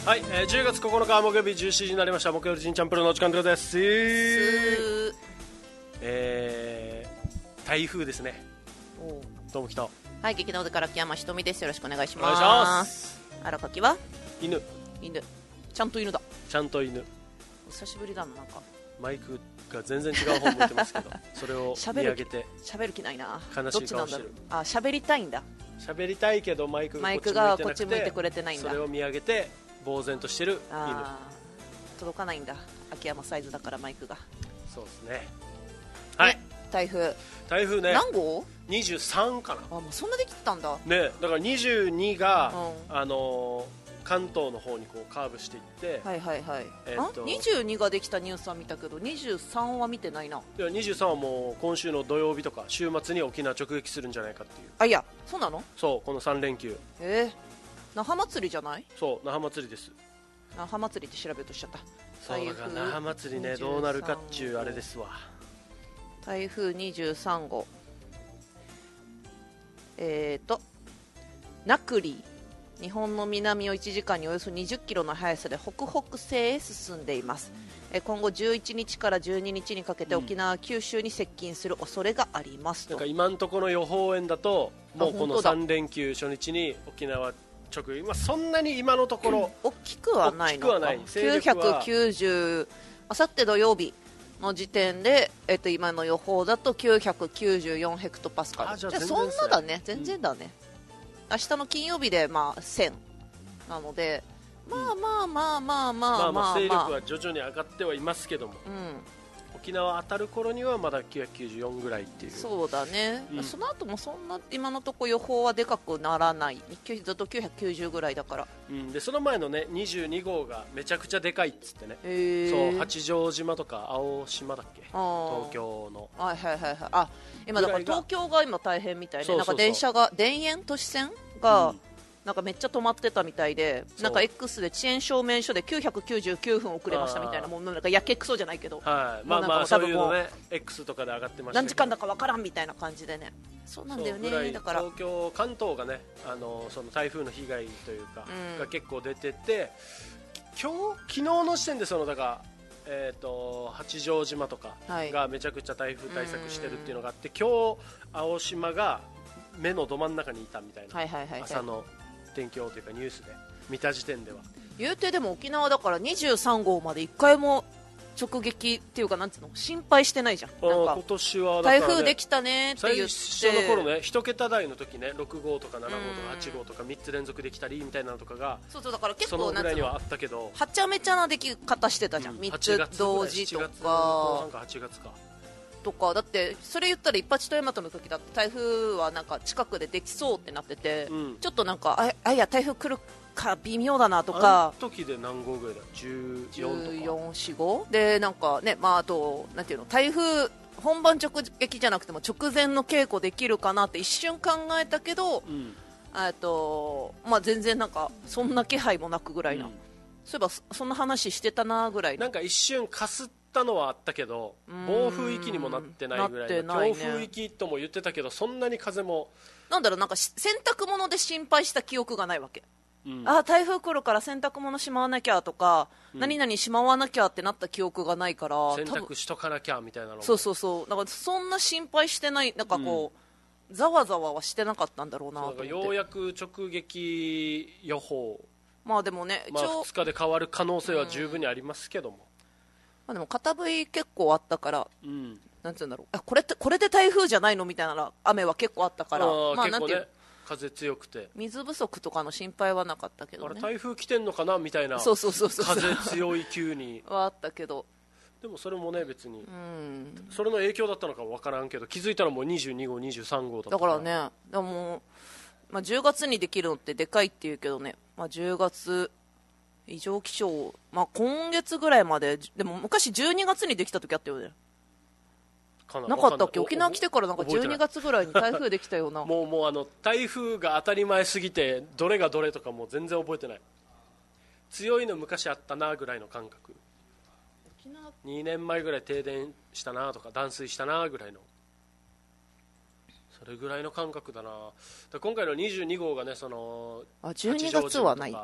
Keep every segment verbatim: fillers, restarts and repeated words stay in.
はい、えー、じゅうがつここのか木曜日じゅうしちじになりました。木曜日ジンチャンプルのお時間です。えー、台風ですね。 おどうも来た。 はい、劇団から木山ひとみです。よろしくお願いします。 お願いします。 あらかきは犬。 犬。ちゃんと犬だ。 ちゃんと犬。 久しぶりだな、なんかマイクが全然違う方向いてますけどそれを見上げて喋る気ないな。 悲しい顔してる。どっちなんだろう。 あ、喋りたいんだ。 喋りたいけどマイクがこっち向いてくれてないんだ。 それを見上げて呆然としてる犬。 あ、届かないんだ。秋山サイズだからマイクが。 そうですね。はい。 台風。 台風ね。 何号？ にじゅうさんかな。 あ、もうそんなできてたんだ。 ね、だからにじゅうにが、 うん、 あのー、関東の方にこうカーブしていって、 はいはいはい。 えー、っとにじゅうにができたニュースは見たけどにじゅうさんは見てないな。 いやにじゅうさんはもう今週の土曜日とか週末に沖縄直撃するんじゃないかっていう。 あ、いや、そうなの？ そう、このさん連休。 えー、那覇祭りじゃない？ そう、那覇祭りです。 那覇祭りって調べようとしちゃった。 そうだから那覇祭りね、どうなるかっちゅうあれですわ。 台風にじゅうさんごう、えーとナクリー、日本の南をいちじかんにおよそにじゅっキロの速さで北北西へ進んでいます。え今後じゅういちにちからじゅうににちにかけて沖縄、うん、九州に接近する恐れがありますと。 なんか今のところ予報円だともうこのさん連休初日に沖縄直撃、まあ、そんなに今のところ、 うん、大きくはないのか。きゅうひゃくきゅうじゅう、あさって土曜日の時点で、えっと、今の予報だときゅうひゃくきゅうじゅうよんヘクトパスカル。あ、じゃあ全然ですね。じゃあそんなだね、全然だね、うん、明日の金曜日で、まあ、せんなので、まあまあまあまあまあまあ、まあ、 勢力は徐々に上がってはいますけども、 うん、沖縄当たる頃にはまだきゅうひゃくきゅうじゅうよんぐらいっていう。 そうだね、うん、その後もそんな今のところ予報はでかくならない。ずっときゅうひゃくきゅうじゅうぐらいだから、 うん、でその前のねにじゅうにごうがめちゃくちゃでかいっつってね、そう八丈島とか青島だっけ、東京の、 はいはいはいはい、あ、今だから東京が今大変みたいで、なんか電車が田園都市線が、うん、なんかめっちゃ止まってたみたいで、なんか X で遅延証明書できゅうひゃくきゅうじゅうきゅうふん遅れましたみたいな、もうなんかやけくそじゃないけど、 はい、まあまあそういうのね X とかで上がってました、 何時間だかわからんみたいな感じでね。そうなんだよね。だから東京関東がね、あのその台風の被害というか、うん、が結構出てて、今日昨日の時点でそのだからえー、と八丈島とかがめちゃくちゃ台風対策してるっていうのがあって、はい、今日青島が目のど真ん中にいたみたいな、 はいはいはいはい、 朝の天気予報というかニュースで見た時点では。 言うてでも沖縄だからにじゅうさんごうまでいっかいも直撃っていうか、なんていうの、心配してないじゃん。なんか今年はだから、ね、 台風できたねって言って、 最初の頃ね一桁台の時ねろくごうとかななごうとかはちごうとかみっつ連続できたりみたいなのとかが、 そうそう、だから結構そのぐらいにはあったけど、 はちゃめちゃな出来方してたじゃん、うん、みっつ同時とかはちがつかとか。だってそれ言ったら一発とヤマトの時だって台風はなんか近くでできそうってなってて、うん、ちょっとなんか あ, あいや台風来るか微妙だなとか。 あの時で何号ぐらいだ、じゅうよんとかじゅうよん、よん、ごで、なんかね、まあ、あとなんていうの、台風本番直撃じゃなくても直前の稽古できるかなって一瞬考えたけど、うん、とまあ、全然なんかそんな気配もなくぐらいな、うん、そういえばそんな話してたなぐらいな。 なんか一瞬かすったのはあったけど暴風域にもなってないぐらいの、強風域とも言ってたけど、そんなに風もなんだろう、なんか洗濯物で心配した記憶がないわけ。うん、あ、台風来るから洗濯物しまわなきゃとか、うん、何々しまわなきゃってなった記憶がないから、 洗濯しとかなきゃみたいなの。 そうそうそう、なんかそんな心配してない、なんかこう、うん、ざわざわはしてなかったんだろうなと思って。 ようやく直撃予報、 まあでもね、 まあ、ふつかで変わる可能性は十分にありますけども、うん、 まあ、でも片降り結構あったから、うん、なんていうんだろう、あ、これってこれで台風じゃないのみたいな雨は結構あったから、 あ、 まあ、 結構ね、なんていう、風強くて水不足とかの心配はなかったけどね。 あれ台風来てんのかなみたいな、 そうそうそうそう、 風強い急にはあったけど、 でもそれもね別に、 うん、 それの影響だったのか分からんけど、気づいたらもうにじゅうにごうにじゅうさんごうだったから。 だからね、でも、まあ、じゅうがつにできるのってでかいっていうけどね、まあ、じゅうがつ異常気象、まあ、今月ぐらいまで、でも昔じゅうにがつにできた時あったよね。な, なかったっけ、沖縄来てからなんかじゅうにがつぐらいに台風できたようなもうもうあの台風が当たり前すぎてどれがどれとかもう全然覚えてない。強いの昔あったなぐらいの感覚。にねんまえぐらい停電したなとか断水したなぐらいの、それぐらいの感覚だな。だ今回のにじゅうにごうがね、そのあじゅうにがつはないか、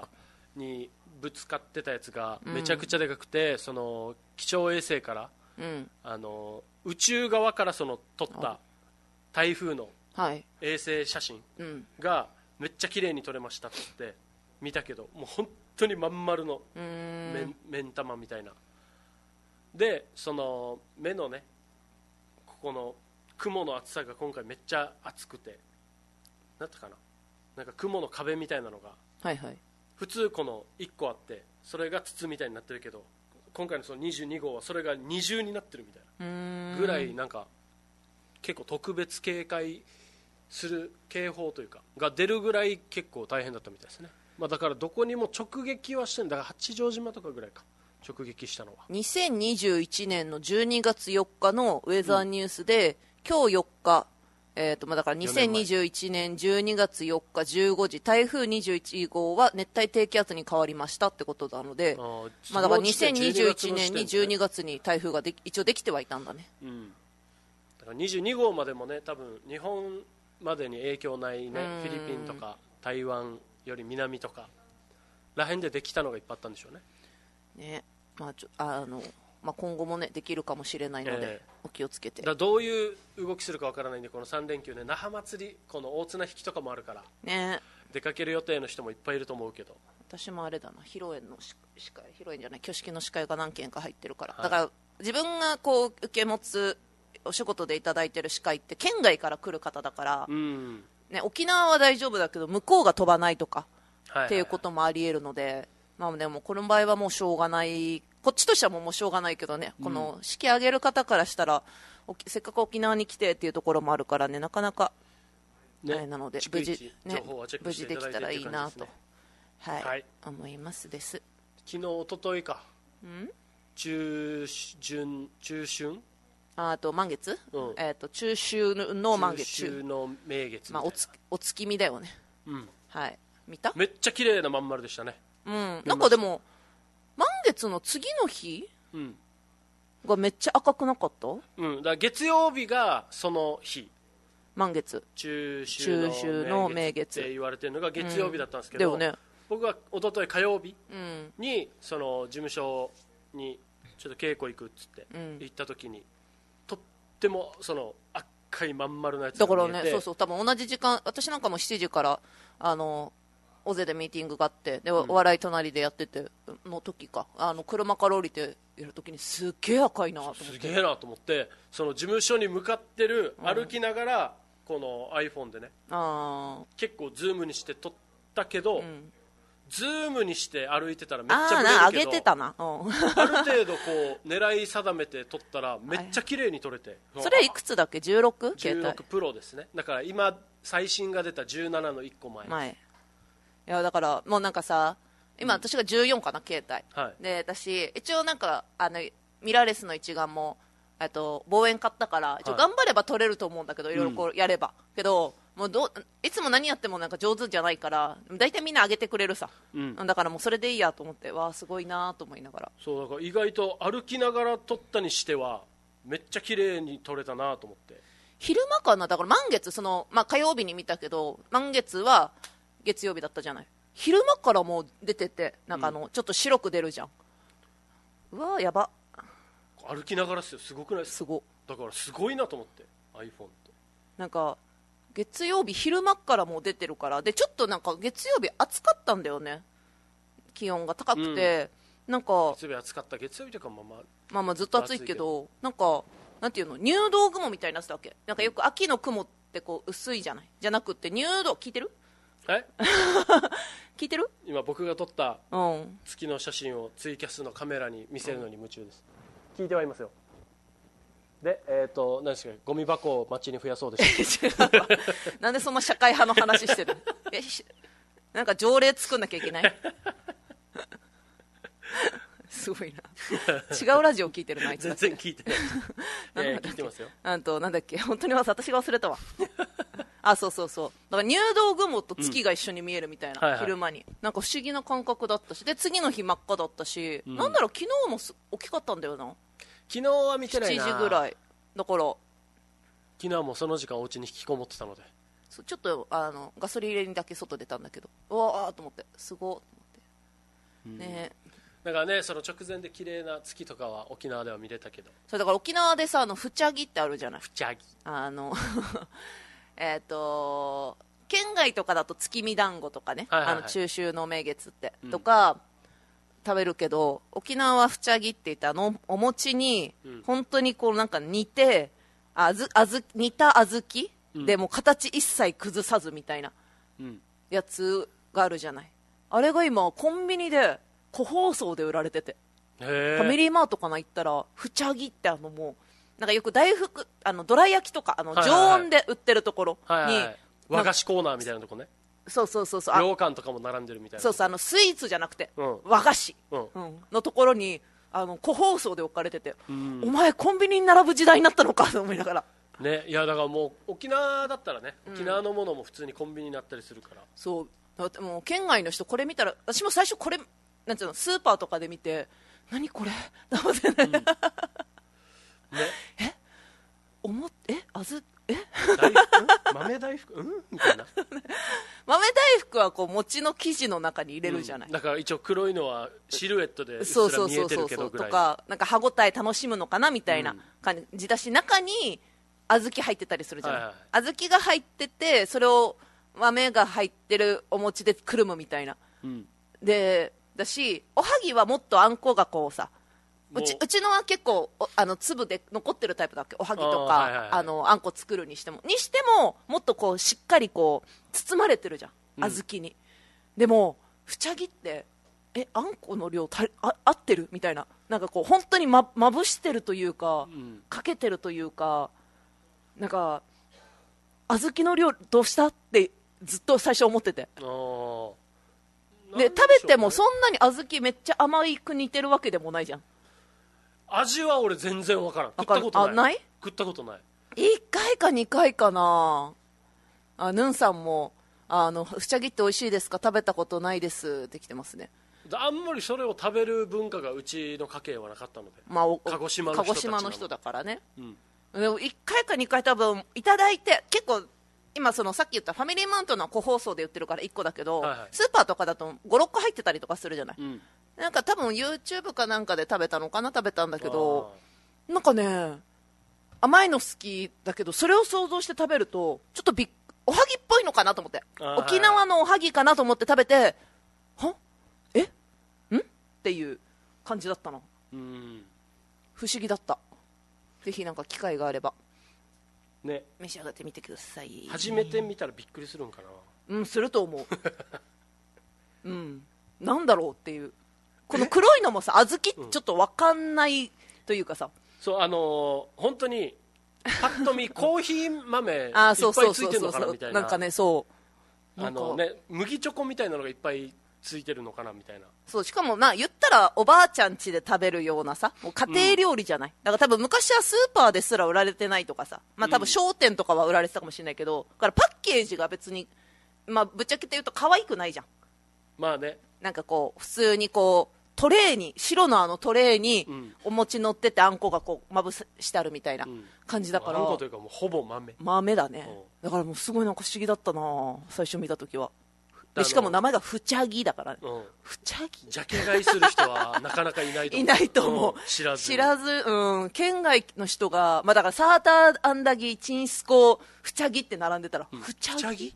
にぶつかってたやつがめちゃくちゃでかくて、うん、その気象衛星から、うん、あの宇宙側からその撮った台風の衛星写真がめっちゃ綺麗に撮れましたって見たけど、もう本当にまん丸の目ん玉みたいなで、その目のねここの雲の厚さが今回めっちゃ厚くて、なんてかな、なんか雲の壁みたいなのが、はいはい、普通このいっこあってそれが筒みたいになってるけど、今回のそのにじゅうに号はそれが二重になってるみたいなぐらい、なんか結構特別警戒する警報というかが出るぐらい結構大変だったみたいですね。まあ、だからどこにも直撃はしてない。だから八丈島とかぐらいか直撃したのは。 にせんにじゅういちねんのじゅうにがつよっかのウェザーニュースで、うん、今日よっか、えーとまあ、だからにせんにじゅういちねんじゅうにがつよっかじゅうごじ、台風にじゅういち号は熱帯低気圧に変わりましたってことなので、あ、まあ、だからにせんにじゅういちねんにじゅうにがつに台風がで一応できてはいたんだね、うん、 だからにじゅうに号までもね、多分日本までに影響ないね、フィリピンとか台湾より南とからへんでできたのがいっぱいあったんでしょうね。 ね、まあちょあのまあ、今後も、ね、できるかもしれないので、えー、お気をつけて。 だどういう動きするかわからないんで、このさん連休ね、那覇祭り、この大綱引きとかもあるから、ね、出かける予定の人もいっぱいいると思うけど、 私もあれだな、披露宴の司会、披露宴じゃない、挙式の司会が何件か入ってるから、はい、だから自分がこう受け持つお仕事でいただいてる司会って県外から来る方だから、うんね、沖縄は大丈夫だけど向こうが飛ばないとか、はいはいはい、っていうこともありえるので、まあ、でもこの場合はもうしょうがない、こっちとしてはもうしょうがないけどね、うん、この式挙げる方からしたらせっかく沖縄に来てっていうところもあるからね、なかなか、ね、あれなので無事、ね、無事できたらいいなと、はいはい、思いますです。 昨日一昨日か、ん中旬中春あと満月、うんえー、と中秋の満月、 中秋の名月、 まあ、お, つお月見だよね、うんはい、見た？ めっちゃ綺麗なまん丸でしたね。 うん、なんかでも満月の次の日、うん、がめっちゃ赤くなかった？ うん、だから月曜日がその日、 満月、 中秋の名月って言われてるのが月曜日だったんですけど、うんね、僕は一昨日火曜日に、うん、その事務所にちょっと稽古行くっつって行った時に、うん、とってもその赤いまん丸のやつが見えて、 だからね、そうそう、多分同じ時間、私なんかもしちじからあの大勢でミーティングがあって、で、うん、お笑い隣でやってての時か、あの車から降りてやる時にすっげえ赤いなと思って、 すげえなと思って、その事務所に向かってる、歩きながらこの iPhone でね、あ結構ズームにして撮ったけど、うん、ズームにして歩いてたらめっちゃブレるけど、 あ上げてたな、うん、 ある程度こう狙い定めて撮ったらめっちゃ綺麗に撮れて、 はい、それいくつだっけ？ じゅうろく？ じゅうろくプロですね。だから今最新が出たじゅうななのいっこまえ前。いやだからもうなんかさ、今私がじゅうよんかな、携帯、はい、で私一応なんかあのミラーレスの一眼もと望遠買ったから一応頑張れば撮れると思うんだけど、はい、いろいろこうやれば、うん、けどもうどいつも何やってもなんか上手じゃないから大体みんな上げてくれるさ、うん、だからもうそれでいいやと思って、わあすごいなと思いながら、 そうだから意外と歩きながら撮ったにしてはめっちゃ綺麗に撮れたなと思って。 昼間かな、だから満月その、まあ、火曜日に見たけど満月は月曜日だったじゃない、昼間からもう出てて、なんかあの、うん、ちょっと白く出るじゃん。うわーやば、 歩きながらっすよ、すごくないですか？すごだからすごいなと思って iPhone ってなんか月曜日昼間からもう出てるから、でちょっとなんか月曜日暑かったんだよね、気温が高くて、うん、なんか月曜日暑かった、月曜日とかもまあまあまあずっと暑いけど、なんかなんていうの、入道雲みたいになってたわけ。なんかよく秋の雲ってこう薄いじゃない、じゃなくて入道、聞いてる？ え聞いてる？ 今僕が撮った月の写真をツイキャスのカメラに見せるのに夢中です、うん、聞いてはいますよ。で、えっ、ー、と何ですか、ゴミ箱を街に増やそうでしたなんでそんな社会派の話してるえなんか条例作んなきゃいけないすごいな、違うラジオ聞いてるな、あいつ全然聞いてないえー、聞いてますよ。 なんとなんだっけ、本当に私が忘れたわあ、そうそうそう、だから入道雲と月が一緒に見えるみたいな、うんはいはい、昼間になんか不思議な感覚だったし、で次の日真っ赤だったし、うん、なんだろう、昨日もす大きかったんだよな。 昨日は見てないな、 しちじぐらいだから、 昨日はもうその時間お家に引きこもってたので、 ちょっとあのガソリン入れにだけ外出たんだけど、うわーと思って、すごーと思って、 うん、ね、だからね、その直前で綺麗な月とかは沖縄では見れたけど、 それだから沖縄でさ、あのフチャギってあるじゃない。 フチャギ、 あのえっと県外とかだと月見団子とかね、はいはいはい、あの中秋の名月って、うん、とか食べるけど、沖縄はフチャギって言ってあのお餅に本当にこうなんか煮て、あずあず煮た小豆、うん、でも形一切崩さずみたいなやつがあるじゃない。あれが今コンビニで個包装で売られてて、ファミリーマートかな行ったらフチャギってあのもうなんかよく大福あのどら焼きとかあの常温で売ってるところに、はいはいはい、 和菓子コーナーみたいなとこね。 そうそうそうそう、 羊羹とかも並んでるみたいな。 そうそう、あのスイーツじゃなくて、うん、和菓子、うんうん、のところにあの個包装で置かれてて、うん、お前コンビニに並ぶ時代になったのかと思いながらね。いやだからもう沖縄だったらね、沖縄のものも普通にコンビニになったりするから、うん、そうだってもう県外の人これ見たら、私も最初これなんていうのスーパーとかで見て何これうん、ね、えおもえあずえ大福豆大福うんみたいな豆大福はこう餅の生地の中に入れるじゃない、うん、 だから一応黒いのはシルエットでうっすら見えてるけどぐらいとか、なんか歯ごたえ楽しむのかなみたいな感じだし、中に小豆入ってたりするじゃない、はいはい、小豆が入っててそれを豆が入ってるお餅でくるむみたいな、うん、でだしおはぎはもっとあんこがこうさ、うち, うちのは結構あの粒で残ってるタイプだっけ、おはぎとか あ、はいはいはい、あのあんこ作るにしてもにしてももっとこうしっかりこう包まれてるじゃん、小豆に、うん、でもふちゃぎってえあんこの量たあ合ってるみたいな、なんかこう本当にままぶしてるというか、うん、かけてるというか、なんか小豆の量どうしたってずっと最初思ってて、で食べてもそんなに小豆めっちゃ甘いく似てるわけでもないじゃん。 味は俺全然分からん、食ったことない。あ、ない？食ったことない。 いっかいかにかいかなあ。ヌンさんもあのふちゃぎって美味しいですか、食べたことないですって来てますね。 あんまりそれを食べる文化がうちの家系はなかったので、まあ、 鹿児島の人たち、鹿児島の人だからね、うん、でもいっかいかにかい多分いただいて、結構今そのさっき言ったファミリーマートの個包装で売ってるからいっこだけど、はいはい、スーパーとかだとごろっこ入ってたりとかするじゃない、うん、なんか多分 YouTube かなんかで食べたのかな、食べたんだけど、なんかね甘いの好きだけどそれを想像して食べるとちょっとびっおはぎっぽいのかなと思って、沖縄のおはぎかなと思って食べて、はえんっていう感じだったの。うん、不思議だった。ぜひなんか機会があればね、召し上がってみてください。 初めて見たらびっくりするんかな。うん、すると思ううん、なんだろうっていう、この黒いのもさ、小豆ちょっと分かんないというかさ、うん、 そうあのー、本当にパッと見コーヒー豆いっぱいついてるのかなみたいな、 なんかね、そうあのね、麦チョコみたいなのがいっぱいついてるのかなみたいな。 そう、しかもな言ったらおばあちゃん家で食べるようなさ、もう家庭料理じゃない、うん、だから多分昔はスーパーですら売られてないとかさ、まあ多分商店とかは売られてたかもしれないけど、だからパッケージが別に、まあぶっちゃけて言うと可愛くないじゃん。 まあね、 なんかこう普通にこうトレーに、白のあのトレーにお餅乗っててあんこがこうまぶしてあるみたいな感じだから、うん、 あんこというかもうほぼ豆豆だね、うん、だからもうすごいなんか不思議だったな最初見た時は。でしかも名前がふちゃぎだから、ね、うん、ふちゃぎジャケ買いする人はなかなかいないと思ういないと思う、うん、知らず知らず、うん、県外の人が、まあ、だからサーターアンダギーチンスコふちゃぎって並んでたら、うん、ふちゃぎ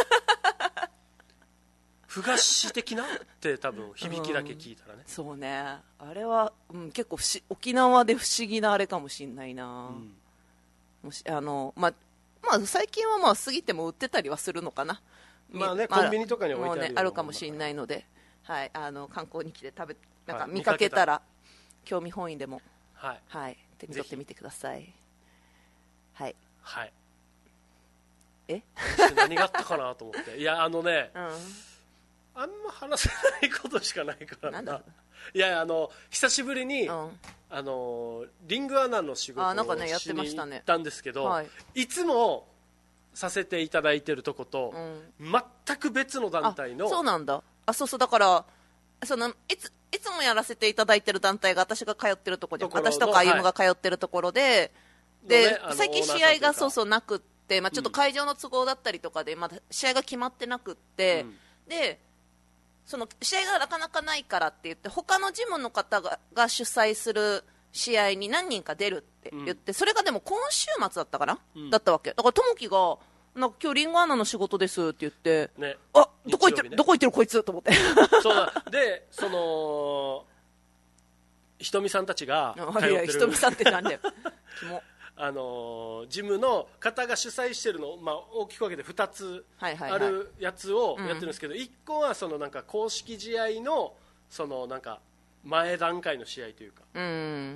ふ菓子的なって多分響きだけ聞いたらね、 うん、そうね、あれは、うん、結構不思沖縄で不思議なあれかもしれないな、うん、もしあの、まあまあ、最近はまあ過ぎても売ってたりはするのかな、 まあね、コンビニとかに置いてあるようなもんだから、 ね、あるかもしれないので、はい、あの観光に来て食べなんか見かけたら、はい、興味本位でも、はいはい、手に取ってみてください。はい、 はい、 え何があったかなと思っていやあのね、うん、あんま話せないことしかないから な, ないやあの久しぶりに、うん、あのリングアナの仕事をしに行ったんですけど、ねはい、いつもさせていただいてるとこと、うん、全く別の団体の。 あ、そうなんだ。あ、そうそう、だからそのいついつもやらせていただいてる団体が私が通ってるところで、私とか歩夢が通ってるところで、はい、で、ね、最近試合がそうそうなくって、まあ、ちょっと会場の都合だったりとかで、まだ試合が決まってなくって、うん、でその試合がなかなかないからって言って他のジムの方がが主催する試合に何人か出るって言って、うん、それがでも今週末だったかな、うん、だったわけだからともきがなんか今日リンゴアナの仕事ですって言って、ね、あどこ行ってる、ね、どこ行ってるこいつと思ってそうだでそのひとみさんたちが通ってるいやひとみさんってなんだよキモあのー、ジムの方が主催してるの、まあ、大きく分けてふたつあるやつをやってるんですけど、はいはいはい、いっこはそのなんか公式試合のそのなんか前段階の試合というか、うん、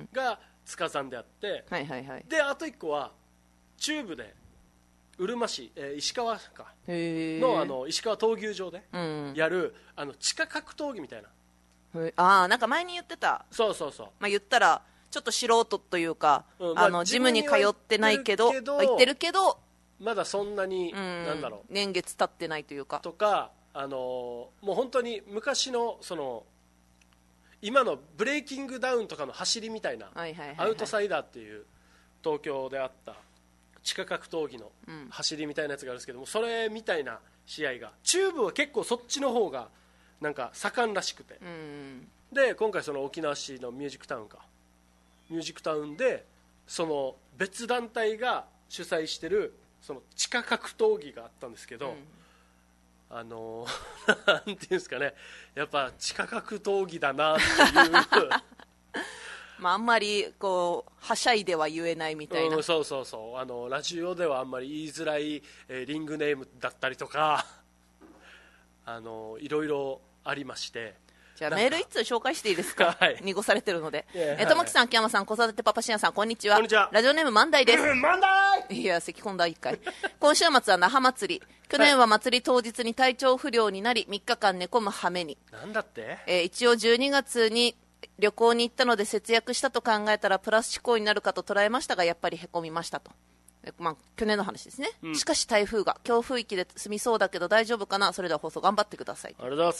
が塚山であって、はいはいはい、であといっこは中部でうるま市、えー、石川か の, あの石川闘牛場でやる、うん、あの地下格闘技みたいなああなんか前に言ってたそうそうそう、 まあ、言ったらちょっと素人というか、うんまあ、あのジムに通ってないけど行ってるけどまだそんなに、うん、なんだろう年月経ってないというかとか、あのー、もう本当に昔のその今のブレイキングダウンとかの走りみたいな、はいはいはいはい、アウトサイダーっていう東京であった地下格闘技の走りみたいなやつがあるんですけども、それみたいな試合が中部は結構そっちの方がなんか盛んらしくて、うん、で今回その沖縄市のミュージックタウンかミュージックタウンでその別団体が主催してるその地下格闘技があったんですけど、うん、あのなんていうんですかねやっぱ地下格闘技だなっていうまあ、あんまりこうはしゃいでは言えないみたいな、 うん、そうそうそうあのラジオではあんまり言いづらい、えー、リングネームだったりとかあのいろいろありましてじゃあメール一通紹介していいですか、はい、濁されてるのでともきさん、秋山さん、子育てパパシアンさん、こんにちは。 こんにちは。 ラジオネーム万代です。 万代いや咳込んだいっかい今週末は那覇祭り、去年は祭り当日に体調不良になりみっかかん寝込む羽目に。 なんだって、 えー、一応じゅうにがつに旅行に行ったので節約したと考えたらプラス思考になるかと捉えましたがやっぱりへこみましたと、まあ、去年の話ですね、うん、しかし台風が強風域で済みそうだけど大丈夫かな。それでは放送頑張ってください。 ありがとうございます、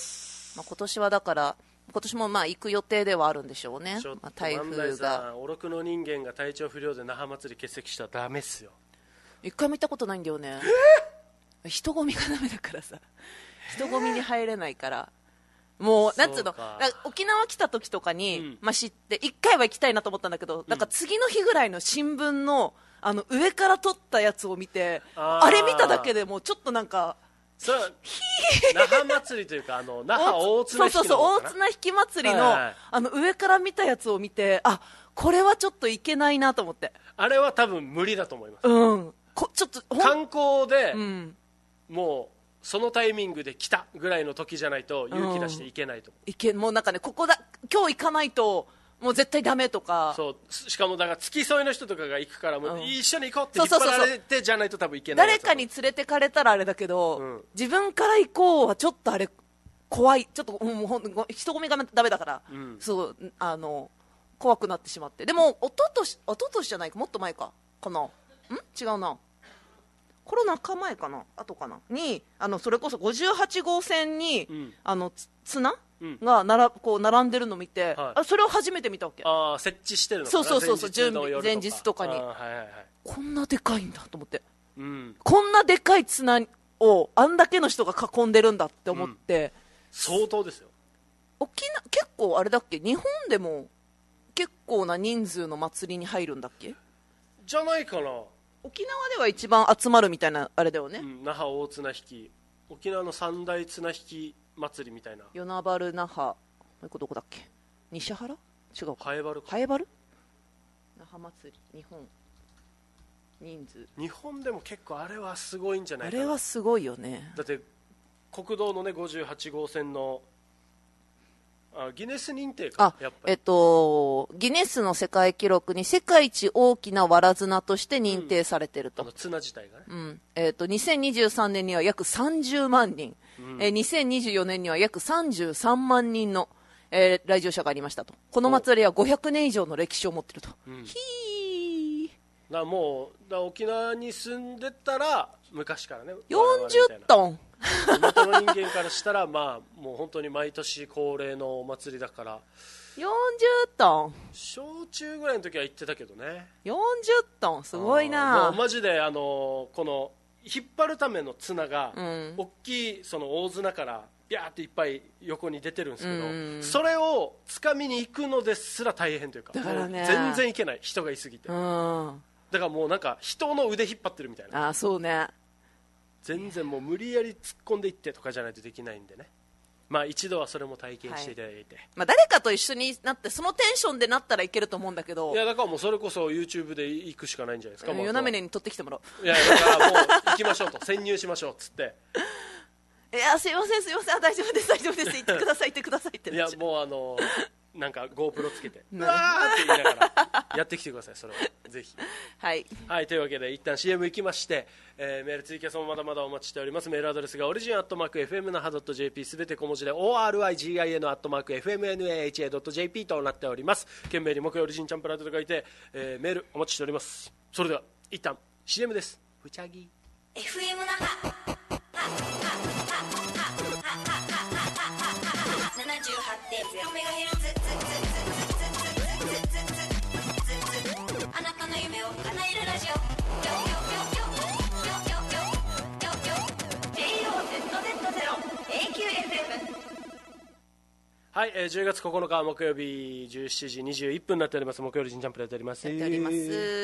まあ、今年はだから今年もまあ行く予定ではあるんでしょうね。まあ、台風がおろくの人間が体調不良で那覇祭り欠席したらダメっすよ。 一回も行ったことないんだよね。人混みがダメだからさ人混みに入れないからもうなんつうの沖縄来た時とかに、うんまあ、知っていっかいは行きたいなと思ったんだけど、うん、なんか次の日ぐらいの新聞の、あの上から撮ったやつを見て あ, あれ見ただけでもうちょっとなんかそれは那覇祭りというかあの那覇大綱引きのそうそうそう大綱引き祭りの、はいはい、あの上から見たやつを見てあこれはちょっといけないなと思って。 あれは多分無理だと思います、 うん、こちょっと観光で、うん、もうそのタイミングで来たぐらいの時じゃないと勇気出していけないと、うん、 いけもうなんかねここだ今日行かないともう絶対ダメとか。 そうしかもだから付き添いの人とかが行くからもう一緒に行こうって引っ張られてじゃないと多分行けない。 誰かに連れてかれたらあれだけど、うん、自分から行こうはちょっとあれ怖い。ちょっともうほん人混みがダメだから、うん、そうあの怖くなってしまって。でも一昨年一昨年じゃないかもっと前かかなん違うなコロナ禍前かな後かなにあのそれこそごじゅうはちごうせんに、うん、あの綱がならこう並んでるのを見て、はい、あそれを初めて見たわけ。 あ設置してるのかな。そうそうそう準備前日とかに、はいはいはい、こんなでかいんだと思って、うん、こんなでかい綱をあんだけの人が囲んでるんだって思って、うん、 相当ですよ。 沖縄結構あれだっけ日本でも結構な人数の祭りに入るんだっけじゃないかな。 沖縄では一番集まるみたいなあれだよね、うん、 那覇大綱引き沖縄の三大綱引き祭りみたいな。 与那原那覇もう一個どこだっけ西原違うかハエバルハエバル那覇祭り日本人数日本でも結構あれはすごいんじゃないかな。 あれはすごいよね。 だって国道のねごじゅうはちごうせんのあギネス認定か。 あやっぱりえっとギネスの世界記録に世界一大きなわら綱として認定されてると、 うん、あの綱自体がね、 うんえっとにせんにじゅうさんねんには約さんじゅうまんにん、うんえー、にせんにじゅうよねんには約さんじゅうさんまんにんの、えー、来場者がありましたと。この祭りはごひゃくねん以上の歴史を持っていると、うん、ひーだもうだ沖縄に住んでたら昔からねよんじゅっトン地元の人間からしたらまあもう本当に毎年恒例のお祭りだからよんじゅっトン小中ぐらいの時は行ってたけどね。 よんじゅっトンすごいな。 もうマジであのこの引っ張るための綱が、 うん、 大きいその大綱からビャーっていっぱい横に出てるんですけど、 うん、 それを掴みに行くのですら大変というか、 だからね、 全然いけない、人がいすぎて、 うん、 だからもうなんか人の腕引っ張ってるみたいな。 あ、そうね、 全然もう無理やり突っ込んでいってとかじゃないとできないんでね、まあ一度はそれも体験していただいて、はい、 まあ、誰かと一緒になってそのテンションでなったらいけると思うんだけど、 いやだからもうそれこそ YouTube で行くしかないんじゃないですか。 与那嶺に撮ってきてもらおう。 いやだからもう行きましょうと潜入しましょうっつっていやすいませんすいません、あ大丈夫です大丈夫です行ってください行ってくださいっていやもうあのなんか GoPro つけてうわーって言いながらやってきてください、それはぜひ。 はい、 はい、というわけで一旦 シーエム 行きまして、えー、メールツイキャスもまだまだお待ちしております。メールアドレスがオリジンアットマーク エフエムナハドットジェーピー すべて小文字で オーアールアイジーアイエヌ アットマーク エフエムエヌエーエイチエー ドット ジェーピー となっております。懸命に木曜オリジンチャンプラーと書いて、えー、メールお待ちしております。それでは一旦 シーエム です。ふちゃぎエフエム 那覇 ななじゅうはちてんゼロメガヘルツ あなたの夢を叶えるラジオ ジェイオーゼットゼットゼロ エーキューエフエム。 はい、えー、じゅうがつここのか木曜日じゅうしちじにじゅういっぷんになっております。木曜日ジンジャンプでやっております。 やっております。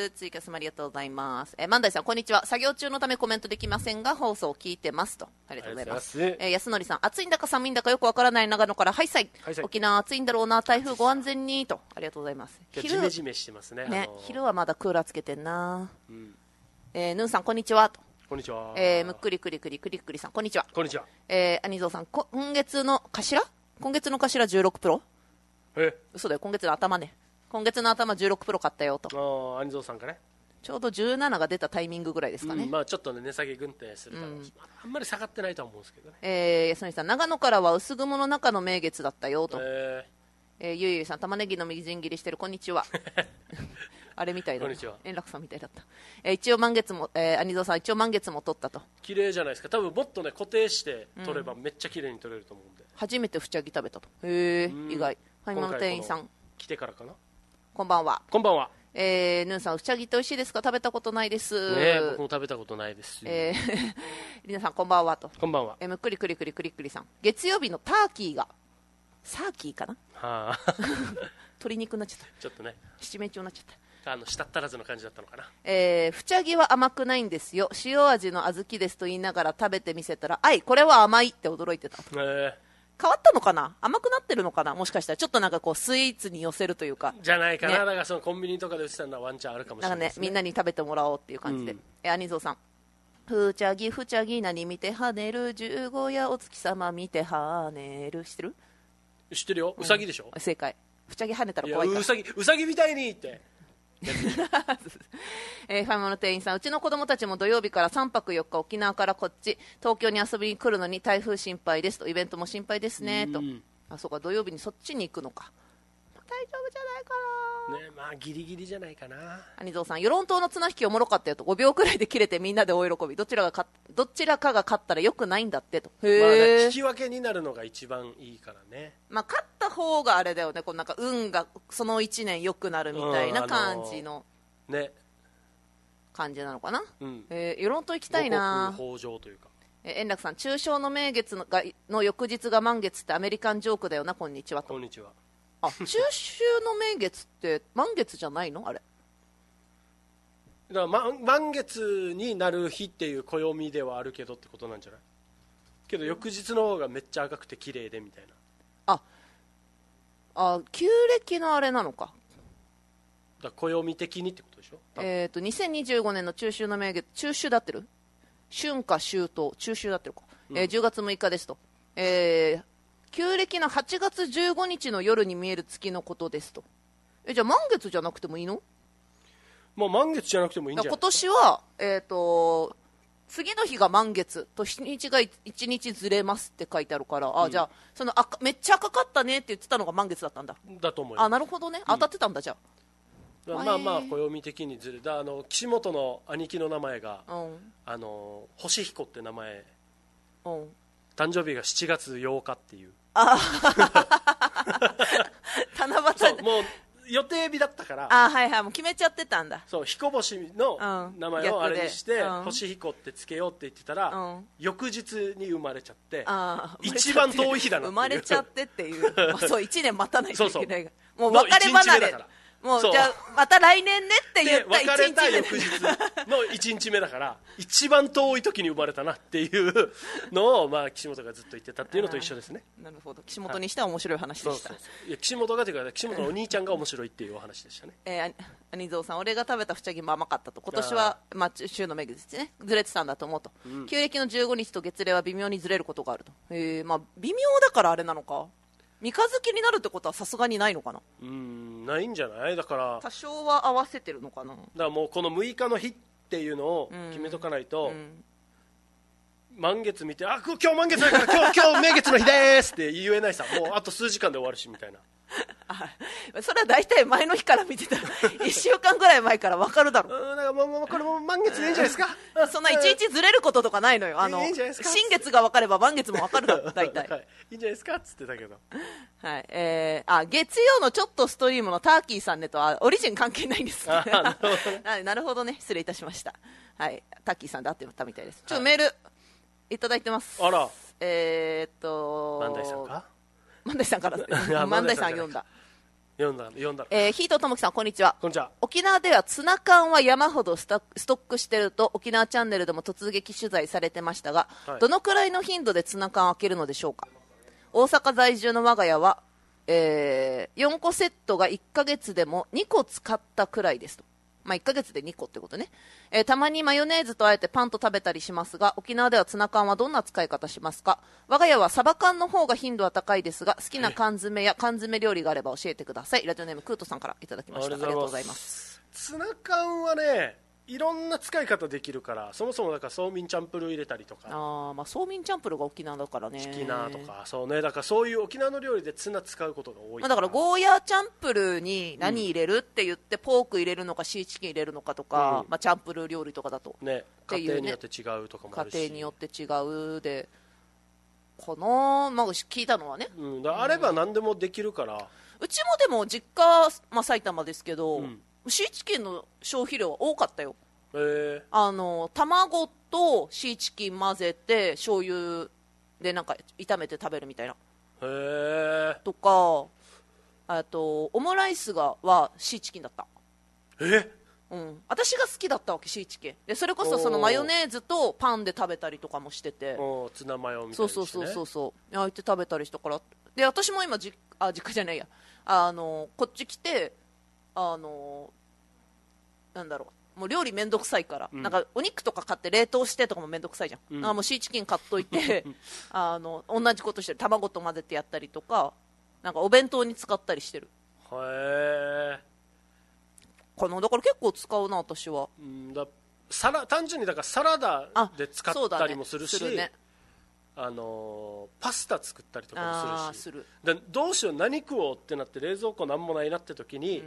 ツイキャスもありがとうございます。えー、万代さんこんにちは。作業中のためコメントできませんが放送を聞いてますと。ありがとうございます。えー、安則さん、暑いんだか寒いんだかよくわからない長野からハイサイ、はい、沖縄暑いんだろうな、台風ご安全にと。ありがとうございます。 昼ジメジメしてますね。 ね、 あのー、 昼はまだクーラーつけてんな。 うん、 えー、ヌーさんこんにちはと。 こんにちは。 えー、むっくりくりくりくりくりさんこんにちは。 こんにちは。 えー、アニゾーさん、今月の頭今月の頭じゅうろくプロ。 え嘘だよ、今月の頭ね。今月の頭じゅうろくプロ買ったよと。 ああ、アニゾーさんかね。 ちょうどじゅうななが出たタイミングぐらいですかね。 うん、まあちょっとね値下げ軍手するから、うん、あんまり下がってないとは思うんですけどね。 えー、安野さん、長野からは薄雲の中の名月だったよと。えー、えー、ゆいゆいさん、玉ねぎのみじん切りしてるこんにちは。あれみたいだ。こんにちは。円楽さんみたいだった。えー、一応満月も、えー、アニゾーさん一応満月も取ったと。 綺麗じゃないですか。多分もっとね固定して取ればめっちゃ綺麗に取れると思うんで。 初めてふちゃぎ食べたと。へえ、意外。ファイマの店員さん。 来てからかな。 こんばんは。 こんばんは。 えー、ヌーさん、ふちゃぎって美味しいですか？食べたことないです。 ね、僕も食べたことないです。 えー、皆さんこんばんはと。 こんばんは。 えー、むっくりくりくりくりくりさん。月曜日のターキーがサーキーかな。はあ。鶏肉になっちゃった。 ちょっとね。 七面鳥になっちゃった。 あの舌足らずの感じだったのかな。 えー、ふちゃぎは甘くないんですよ。塩味の小豆ですと言いながら食べてみせたら、あいこれは甘いって驚いてた。えー。変わったのかな、甘くなってるのかな、もしかしたらちょっとなんかこうスイーツに寄せるというかじゃないかな、ね、だからそのコンビニとかで売ってたのはワンチャンあるかもしれないですね。 なんかね、みんなに食べてもらおうっていう感じで、うん、えアニゾーさん、ふちゃぎふちゃぎ何見て跳ねる十五夜お月様見て跳ねる知ってる？ 知ってるよ、うさぎでしょ、 うん、正解。ふちゃぎ跳ねたら怖いから、 うさぎうさぎみたいにってえー、ファミマの店員さん、うちの子供たちも土曜日からさんぱくよっか沖縄からこっち東京に遊びに来るのに台風心配ですと、イベントも心配ですねと。あ、そうか、土曜日にそっちに行くのか、大丈夫じゃないかな、 ね、まあギリギリじゃないかな。 アニゾーさん、与論島の綱引きおもろかったよと、ごびょうくらいで切れてみんなで大喜び、どちらがかどちらかが勝ったらよくないんだってと。へ、 まあね、引き分けになるのが一番いいからね。 まあ、勝った方があれだよね、こうなんか運がそのいちねん良くなるみたいな感じの、うん、あのー、ね感じなのかな。うん、えー、与論島行きたいな。 五穀豊穣というか。 えー、円楽さん、中秋の名月のがの翌日が満月ってアメリカンジョークだよな、こんにちはと。 こんにちは。 あ、中秋の名月って満月じゃないのあれ。 だから、ま、満月になる日っていう暦ではあるけどってことなんじゃない？けど翌日の方がめっちゃ赤くて綺麗でみたいな。 ああ、旧暦のあれなのか。 だ暦的にってことでしょ。 えっ、ー、とにせんにじゅうごねんの中秋の名月、中秋だってる？春夏秋冬、中秋だってるか、うん、えー、じゅうがつむいかですと、えー、旧暦のはちがつじゅうごにちの夜に見える月のことですと。え、じゃあ満月じゃなくてもいいの？ まあ満月じゃなくてもいいんじゃない？ 今年は、えーと次の日が満月と日にちがいちにちずれますって書いてあるから、あ、うん、じゃあその赤めっちゃ赤かったねって言ってたのが満月だったんだ。 だと思います。 あ、なるほどね、当たってたんだ、うん、じゃあ。 まあまあ暦的にずれだ。あの岸本の兄貴の名前が、うん、あの星彦って名前、うん、誕生日がしちがつようかっていう。あ七夕。 もう予定日だったから、 あはいはいもう決めちゃってたんだ。 そう彦星の名前をあれにして、うん、星彦ってつけようって言ってたら、うん、翌日に生まれちゃって、あ一番遠い日だなっていう、 生まれちゃってっていう、まあ、そういちねん待たないといけないがそうそうもう別れ離れもうじゃあまた来年ねって言った別れた翌日のいちにちめだから一番遠い時に生まれたなっていうのを、まあ、岸本がずっと言ってたっていうのと一緒ですね。 なるほど、岸本にしては面白い話でした。 そうそうそういや岸本がというか岸本のお兄ちゃんが面白いっていうお話でしたね。 えー、兄蔵さん、俺が食べたふちゃぎも甘かったと、今年はまあ週の恵ですねずれてたんだと思うと、うん、旧暦のじゅうごにちと月齢は微妙にずれることがあると、えーまあ、微妙だからあれなのか、三日月になるってことはさすがにないのかな。 うーんないんじゃない。だから多少は合わせてるのかな。だからもうこのむいかの日っていうのを決めとかないと、うんうん、満月見てあ今日満月だから今日今日名月の日ですって言えないさ、もうあと数時間で終わるしみたいなあそれは大体前の日から見てたらいっしゅうかんぐらい前から分かるだろう。 うんだからもうもうこれも満月でいいんじゃないですかそんないちいちずれることとかないのよ。あのいいんじゃないですか、 新月が分かれば満月も分かるだろう大体、 はい、いいんじゃないですかっつってたけど、 はいえー、あ月曜のちょっとストリームのターキーさんねとはオリジン関係ないんですねな, なるほどね、失礼いたしました。はい、ターキーさんで会ってたみたいです。ちょっとメールいただいてます。 あらえー、っと万代さんか万代さんから万代さん読んだ読んだ読んだ、 えー、ヒートともきさんこんにちは。 こんにちは。 沖縄ではツナ缶は山ほどストックしてると沖縄チャンネルでも突撃取材されてましたが、はい、どのくらいの頻度でツナ缶を開けるのでしょうか。大阪在住の我が家は、えー、よんこセットがいっかげつでもにこ使ったくらいですと。まあ、いっかげつでにこってことね、えー、たまにマヨネーズとあえてパンと食べたりしますが、沖縄ではツナ缶はどんな使い方しますか。我が家はサバ缶の方が頻度は高いですが、好きな缶詰や缶詰料理があれば教えてください。ラジオネームクートさんからいただきました。ありがとうございます。 ツナ缶はねいろんな使い方できるから、そもそもだからそうみんチャンプルー入れたりとか、 あ、まあ、そうみんチャンプルーが沖縄だからね、 チキナーとかそうね、だからそういう沖縄の料理でツナ使うことが多いから、 まあ、だからゴーヤーチャンプルーに何入れるって言って、うん、ポーク入れるのかシーチキン入れるのかとか、うんまあ、チャンプルー料理とかだと、 ね、家庭によって違うとかもあるし、 家庭によって違うでこの、まあ、聞いたのはね、 うん、だあれば何でもできるから、うん、 うちもでも実家、まあ、埼玉ですけど、うん、シーチキンの消費量は多かったよ。 へあの卵とシーチキン混ぜて醤油でなんか炒めて食べるみたいな、 へとか、あとオムライスがはシーチキンだった。 え、 うん、私が好きだったわけ、シーチキンで。それこそそのマヨネーズとパンで食べたりとかもしてて、 おツナマヨみたいにして、ね、 そうそうそうそう焼いて食べたりしたから。で私も今じあ実家じゃないやあのこっち来てあのなんだろうもう料理めんどくさいから、うん、なんかお肉とか買って冷凍してとかもめんどくさいじゃん、うん、あもうシーチキン買っといてあの同じことしてる、卵と混ぜてやったりとか、なんかお弁当に使ったりしてる。 へえ、 このだから結構使うな私は、 うん、だサラ単純にだからサラダで使ったりもするし、ねね、あのー、パスタ作ったりとかもするし、するでどうしよう何食おうってなって冷蔵庫なんもないなって時に、うん、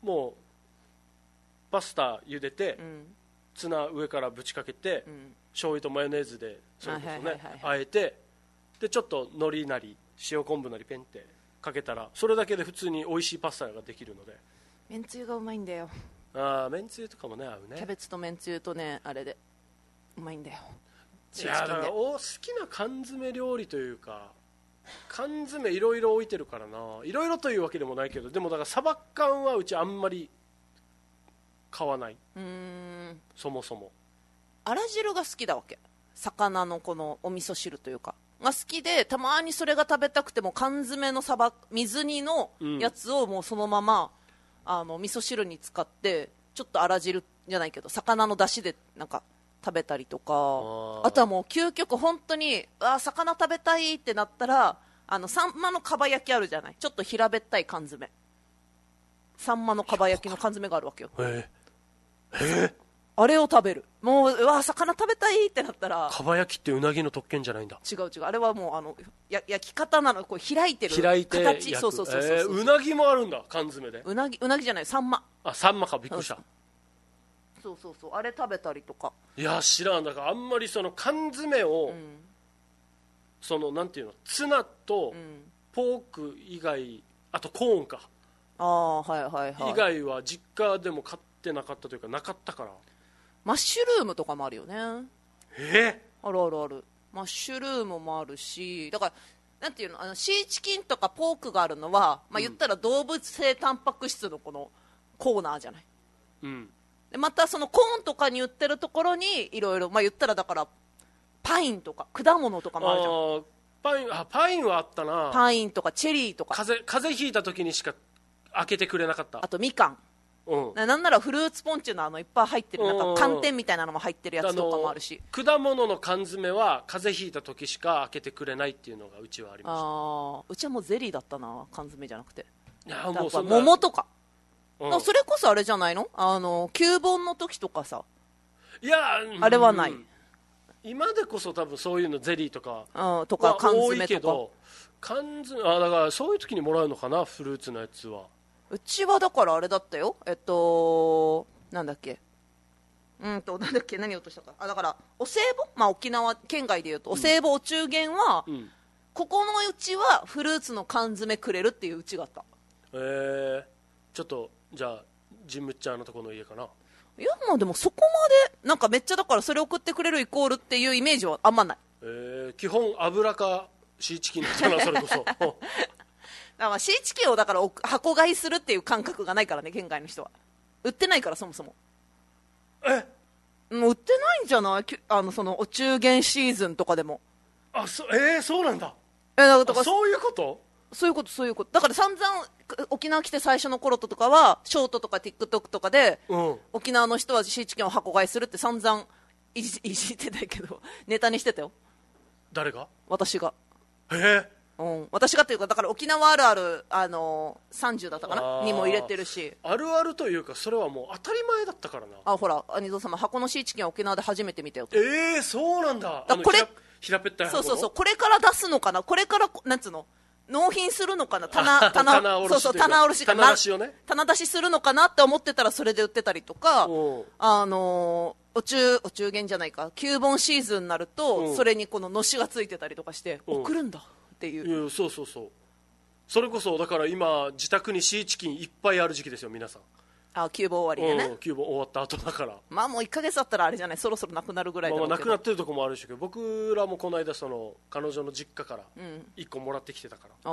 もうパスタ茹でて、うん、ツナ上からぶちかけて、うん、醤油とマヨネーズでそれこそねあえて、でちょっと海苔なり塩昆布なりペンってかけたらそれだけで普通に美味しいパスタができるので。 めんつゆがうまいんだよ。 ああめんつゆとかもね合うね。 キャベツとめんつゆとねあれでうまいんだよ。 いやだからお好きな缶詰料理というか缶詰いろいろ置いてるからないろいろというわけでもないけど、でもだからサバ缶はうちあんまり買わない。うーんそもそもあら汁が好きだわけ。魚のこのお味噌汁というかが好きで、たまにそれが食べたくても缶詰のサバ水煮のやつをもうそのまま、うん、あの味噌汁に使ってちょっとあら汁じゃないけど魚の出汁でなんか食べたりとか、 あ, あとはもう究極本当にあ魚食べたいってなったらあのサンマのかば焼きあるじゃない、ちょっと平べったい缶詰、サンマのかば焼きの缶詰があるわけよ。 ええあれを食べる。もううわ魚食べたいってなったら。 かば焼きってうなぎの特権じゃないんだ。 違う違う、あれはもうあのや焼き方なの、こう開いてる開いて形。そうそうそうそう、えー、 うなぎもあるんだ缶詰で。 うなぎうなぎじゃない、サンマ。 あサンマか、びっくりした。 そうそうそう、あれ食べたりとか。 いや知らん。だからあんまりその缶詰を、うん、そのなんていうのツナとポーク以外、あとコーンかああはいはいはい以外は実家でも買ってなかったというかなかったから。 マッシュルームとかもあるよね。 えあるあるある。マッシュルームもあるし、だからなんていうの、あのシーチキンとかポークがあるのは、まあ、言ったら動物性タンパク質のこのコーナーじゃない、 うん、 でまたそのコーンとかに売ってるところにいろいろ、まあ、言ったらだからパインとか果物とかもあるじゃん。 あパインあパインはあったな。 パインとかチェリーとか、 風邪風邪ひいた時にしか開けてくれなかった。 あとみかん、 うん、 なんならフルーツポンチのあのいっぱい入ってるなんか寒天みたいなのも入ってるやつとかもあるし、 果物の缶詰は風邪ひいた時しか開けてくれないっていうのがうちはありました。 あうちはもうゼリーだったな、缶詰じゃなくて。 いやもうそんな桃とか、 うん、 それこそあれじゃないの、あの旧盆の時とかさ。 いやあれはない、うん、 今でこそ多分そういうのゼリーとか、 うん、とか缶詰とか多いけど、缶詰あだからそういう時にもらうのかな、フルーツのやつは。 うちはだからあれだったよ、えっとなんだっけうんとなんだっけ何を落としたか、あだからお歳暮、まあ沖縄県外でいうとお歳暮お中元は、うん、ここのうちはフルーツの缶詰くれるっていううちがあった。 えー、ちょっとじゃあジムちゃんのところの家かな。 いやまあでもそこまでなんかめっちゃだからそれ送ってくれるイコールっていうイメージはあんまない。 えー、基本油かシーチキンだったなそれこそだからシーチキンをだから箱買いするっていう感覚がないからね、県外の人は。売ってないからそもそも。 えもう売ってないんじゃない、あのそのお中元シーズンとかでも。 あそえー、そうなんだ。 えだからそういうことそういうことそういうことだから散々沖縄来て最初の頃とかはショートとか TikTok とかで、うん、沖縄の人はシーチキンを箱買いするって散々いじ、いじってたけどネタにしてたよ。 誰が？ 私が。 へえ、 うん、私がっていうかだから沖縄あるある、あのー、さんじゅうだったかなにも入れてるし、 あるあるというかそれはもう当たり前だったからな。 あほら兄蔵様箱のシーチキンは沖縄で初めて見たよと。 えー、そうなんだ。 だこれ平ぺったい箱のそうそうそうこれから出すのかな、これからなんつうの納品するのかな、棚棚棚卸しそうそう棚卸しかな、 棚出しをね、 棚出しするのかなって思ってたらそれで売ってたりとか、あのー、お中お中元じゃないか旧盆シーズンになるとそれにこののしがついてたりとかして送るんだっていう。 いやそうそうそう、それこそだから今自宅にシーチキンいっぱいある時期ですよ皆さん。 あ旧盆終わりでね、 うん、旧盆終わった後だからまあもういっかげつだったらあれじゃない、そろそろなくなるぐらいだろうけど、 まあ、なくなってるとこもあるしけど、僕らもこの間その彼女の実家からいっこもらってきてたから、うん、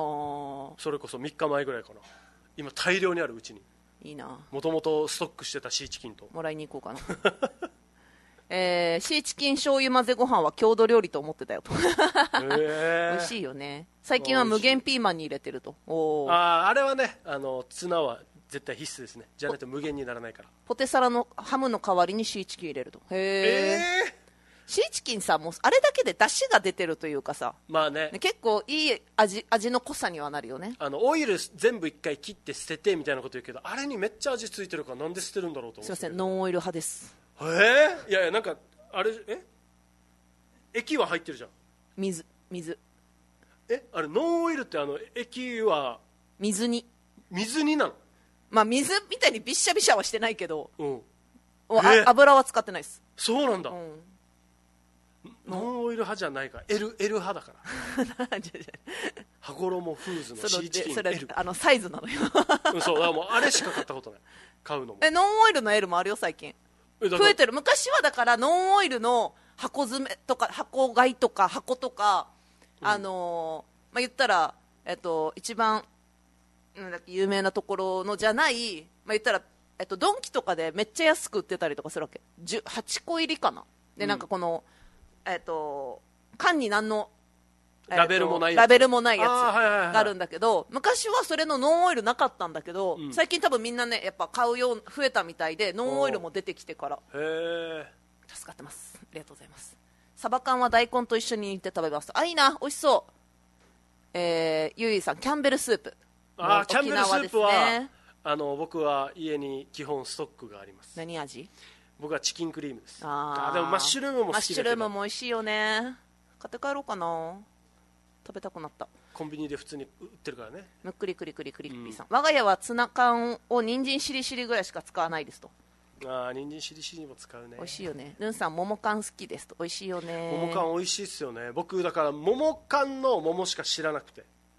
それこそみっかまえぐらいかな。今大量にあるうちに。いいな、もともとストックしてたシーチキンともらいに行こうかなえー、シーチキン醤油混ぜご飯は郷土料理と思ってたよと美味しいよね。最近は無限ピーマンに入れてると。おああれはね、あのツナは絶対必須ですね。じゃないと無限にならないから。 ポテサラのハムの代わりにシーチキン入れると。へえー、シーチキンさもうあれだけで出汁が出てるというかさ、 まあね、 結構いい 味, 味の濃さにはなるよね。 あのオイル全部一回切って捨ててみたいなこと言うけど、あれにめっちゃ味ついてるからなんで捨てるんだろうと思って。 すいません、ノンオイル派です。 えー、いやいやなんかあれえ液は入ってるじゃん。 水水えあれノンオイルってあの液は水に水になの。 まあ水みたいにビッシャビシャはしてないけど、うん、 あ油は使ってないです。 そうなんだ、うん、ノンオイル派じゃないから L, L 派だから羽衣フーズのシーチキンそれ L あのサイズなのようん、そうだからもうあれしか買ったことない買うのも。 えノンオイルの L もあるよ最近。増えてる。昔はだからノンオイルの箱詰めとか箱買いとか箱とか、うん、あのー、まあ、言ったら、えっと、一番なんだっけ有名なところのじゃない、まあ、言ったら、えっと、ドンキとかでめっちゃ安く売ってたりとかするわけ。はちこ入りかなで、なんかこの、えっと、缶に何のラベルもないやつ、 ラベルもないやつがあるんだけど、昔はそれのノンオイルなかったんだけど、うん、最近多分みんなねやっぱ買うよう増えたみたいで、ノンオイルも出てきてからへ助かってます。ありがとうございます。サバ缶は大根と一緒に煮て食べます。あいいな、美味しそう。えー、ゆいさんキャンベルスープ。 あーキャンベルスープは、ね、あの僕は家に基本ストックがあります。 何味？ 僕はチキンクリームです。 ああでもマッシュルームも好きだけど。 マッシュルームも美味しいよね。買って帰ろうかな、食べたくなった。 コンビニで普通に売ってるからね。 むっくりくりくりくりっぴーさん、うん、我が家はツナ缶を人参しりしりぐらいしか使わないですと。 ああ人参しりしりも使うね。 美味しいよね。ルンさん桃缶好きですと。美味しいよね。 桃缶美味しいっすよね。僕だから桃缶の桃しか知らなくて、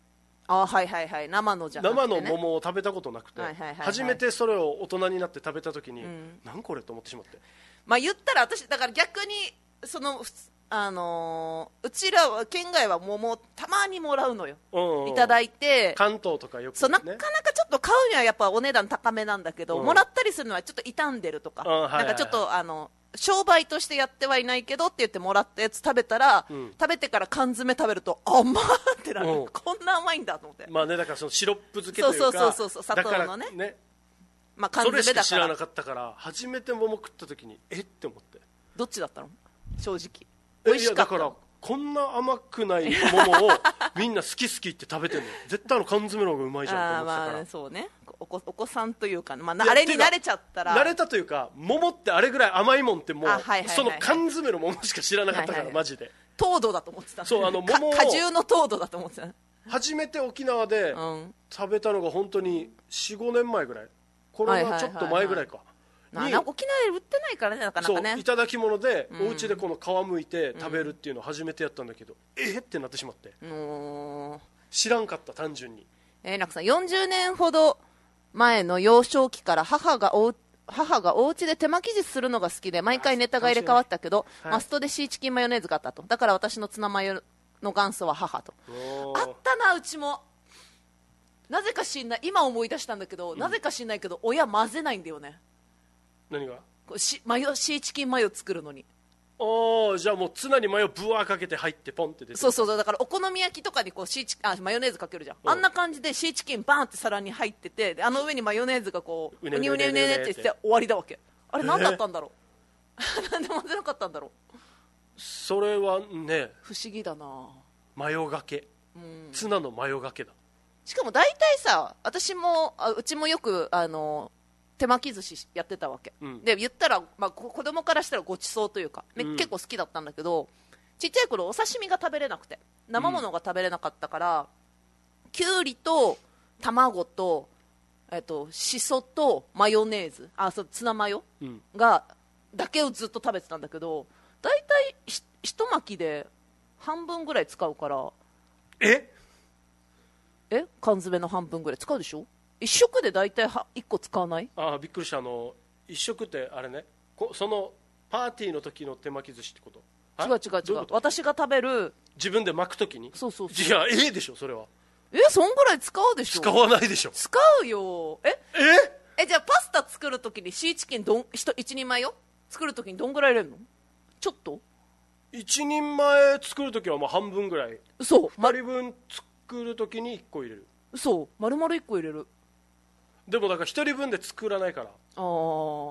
あはいはいはい、生のじゃなくて、ね、 生の桃を食べたことなくて、はいはいはいはい、初めてそれを大人になって食べた時に、うん、何これと思ってしまって、 まあ言ったら私だから逆にそのあのー、うちらは県外は桃たまにもらうのよ、うんうん、いただいて関東とかよく、ね、 そうなかなかちょっと買うにはやっぱお値段高めなんだけど、うん、もらったりするのはちょっと傷んでるとか、うんはいはいはい、なんかちょっとあの商売としてやってはいないけどって言ってもらったやつ食べたら、うん、食べてから缶詰食べると甘ってなる、うん、こんな甘いんだと思って、 まあね、だからそのシロップ漬けというか、 そうそうそうそう、砂糖の ね, ね、まあ、缶詰だからそれしか知らなかったから初めて桃食った時にえって思って、 どっちだったの正直、 美味しかった。いやだからこんな甘くない桃をみんな好き好きって食べてるの絶対あの缶詰の方がうまいじゃんと思ってたから、あ、まあ、 そうね、お子、お子さんというか、まあ、あれに慣れちゃったら慣れたというか、桃ってあれぐらい甘いもんってもう、はいはいはいはい、その缶詰の桃しか知らなかったから、はいはいはい、マジで糖度だと思ってた。 そう、あの桃を果汁の糖度だと思ってた。 初めて沖縄で食べたのが本当に よん,ご 年前ぐらい、コロナちょっと前ぐらいか、 はいはいはいはい、沖縄で売ってないからね、なかなかね。 そう、いただき物で、うん、お家でこの皮むいて食べるっていうのを初めてやったんだけど、うん、えー、ってなってしまって、知らんかった、単純に。 えー、なんかさよんじゅうねんほど前の幼少期から母がお母がお家で手巻き寿司するのが好きで、毎回ネタが入れ替わったけど、はい、マストでシーチキンマヨネーズがあったと。だから私のツナマヨの元祖は母と。あったな、うちも。なぜか知んない、今思い出したんだけど、うん、なぜか知んないけど親混ぜないんだよね。 何がしマヨシーチキンマヨ作るのに。 おー、じゃあもうツナにマヨブワーかけて入ってポンって出てる。 そうそうそう、だからお好み焼きとかにこうシーチあマヨネーズかけるじゃん、うん、あんな感じでシーチキンバーンって皿に入ってて、あの上にマヨネーズがこううねうねうねうねってして終わりだわけ。あれ何だったんだろうなんで混ぜなかったんだろう。 それはね、 不思議だな。 マヨがけ、うん、ツナのマヨがけだ。 しかも大体さ、私もあうちもよくあの手巻き寿司やってたわけ、うん、で言ったら、まあ、子供からしたらごちそうというか、うん、結構好きだったんだけど、ちっちゃい頃お刺身が食べれなくて生ものが食べれなかったから、うん、きゅうりと卵と、えっと、しそとマヨネーズ、あそうツナマヨが、うん、だけをずっと食べてたんだけど、だいたい一巻きで半分ぐらい使うから。 ええ缶詰の半分ぐらい使うでしょ。一食で大体いっこ使わない？ ああ、びっくりした。あの一食ってあれね、こそのパーティーの時の手巻き寿司ってこと？ 違う違う違う、私が食べる自分で巻く時に。 そうそうそう。 いや、ええでしょそれは。 えそんぐらい使うでしょ。 使わないでしょ。 使うよ。えええじゃあパスタ作る時にシーチキンどん一人前よ作る時にどんぐらい入れるの？ちょっと一人前作る時はまあ半分ぐらい。 そうふたりぶん作る時にいっこ入れる。 そう丸々いっこ入れる。 でもだから一人分で作らないから。 ああ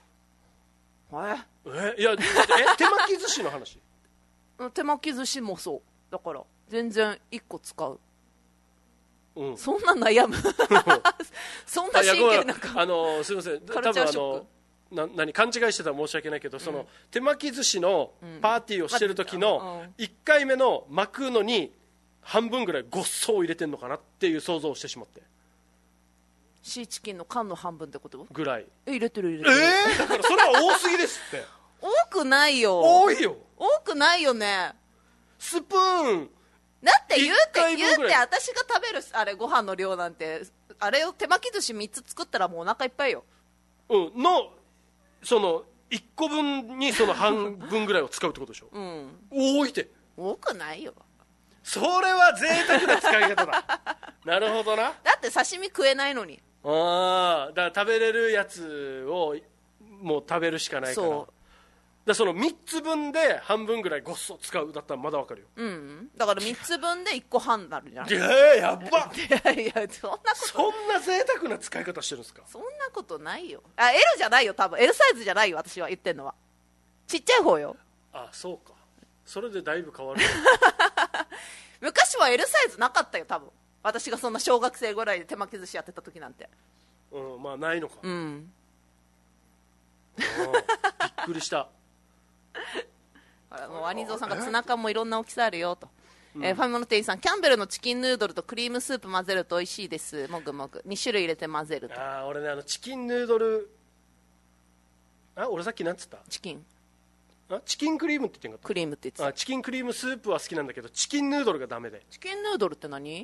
ええいやえ手巻き寿司の話手巻き寿司もそうだから全然いっこ使う、うん、そんな悩むそんな真剣なんかあのすいませんカルチャーショックな何勘違いしてたら申し訳ないけど、うん、その手巻き寿司のパーティーをしてる時のいっかいめの巻くのに半分ぐらいごっそを入れてんのかなっていう想像をしてしまって。 シーチキンの缶の半分ってことぐらい。 え入れてる入れてる。 えー、だからそれは多すぎですって多くないよ。 多いよ。 多くないよね。 スプーンだって言うて言うて私が食べるあれご飯の量なんてあれを手巻き寿司みっつ作ったらもうお腹いっぱいよ。 うんのそのいっこぶんにその半分ぐらいを使うってことでしょ。うん。多いて。 多くないよ。 それは贅沢な使い方だなるほどな。 だって刺身食えないのに。 ああだから食べれるやつをもう食べるしかないから。そうだそのみっつぶんで半分ぐらいごっそ使うだったらまだわかるよ。 うん、だからみっつぶんでいっこはんになるじゃん。 いややっばいやいやそんなことそんな贅沢な使い方してるんですか。 そんなことないよ。あ L じゃないよ多分 L サイズじゃないよ私は言ってんのはちっちゃい方よ。 あそうかそれでだいぶ変わる昔は L サイズなかったよ多分私がそんな小学生ぐらいで手巻き寿司やってた時なんて。 うんまあないのか。 うんびっくりしたあらもうアニゾーさんがツナ缶もいろんな大きさあるよと、うんえー、ファミマの店員さんキャンベルのチキンヌードルとクリームスープ混ぜると美味しいですもぐもぐに種類入れて混ぜると。 あ俺ねあのチキンヌードルあ俺さっきなんつったチキンあチキンクリームって言ってんかったクリームって言ってた。 あチキンクリームスープは好きなんだけどチキンヌードルがダメで。 チキンヌードルって何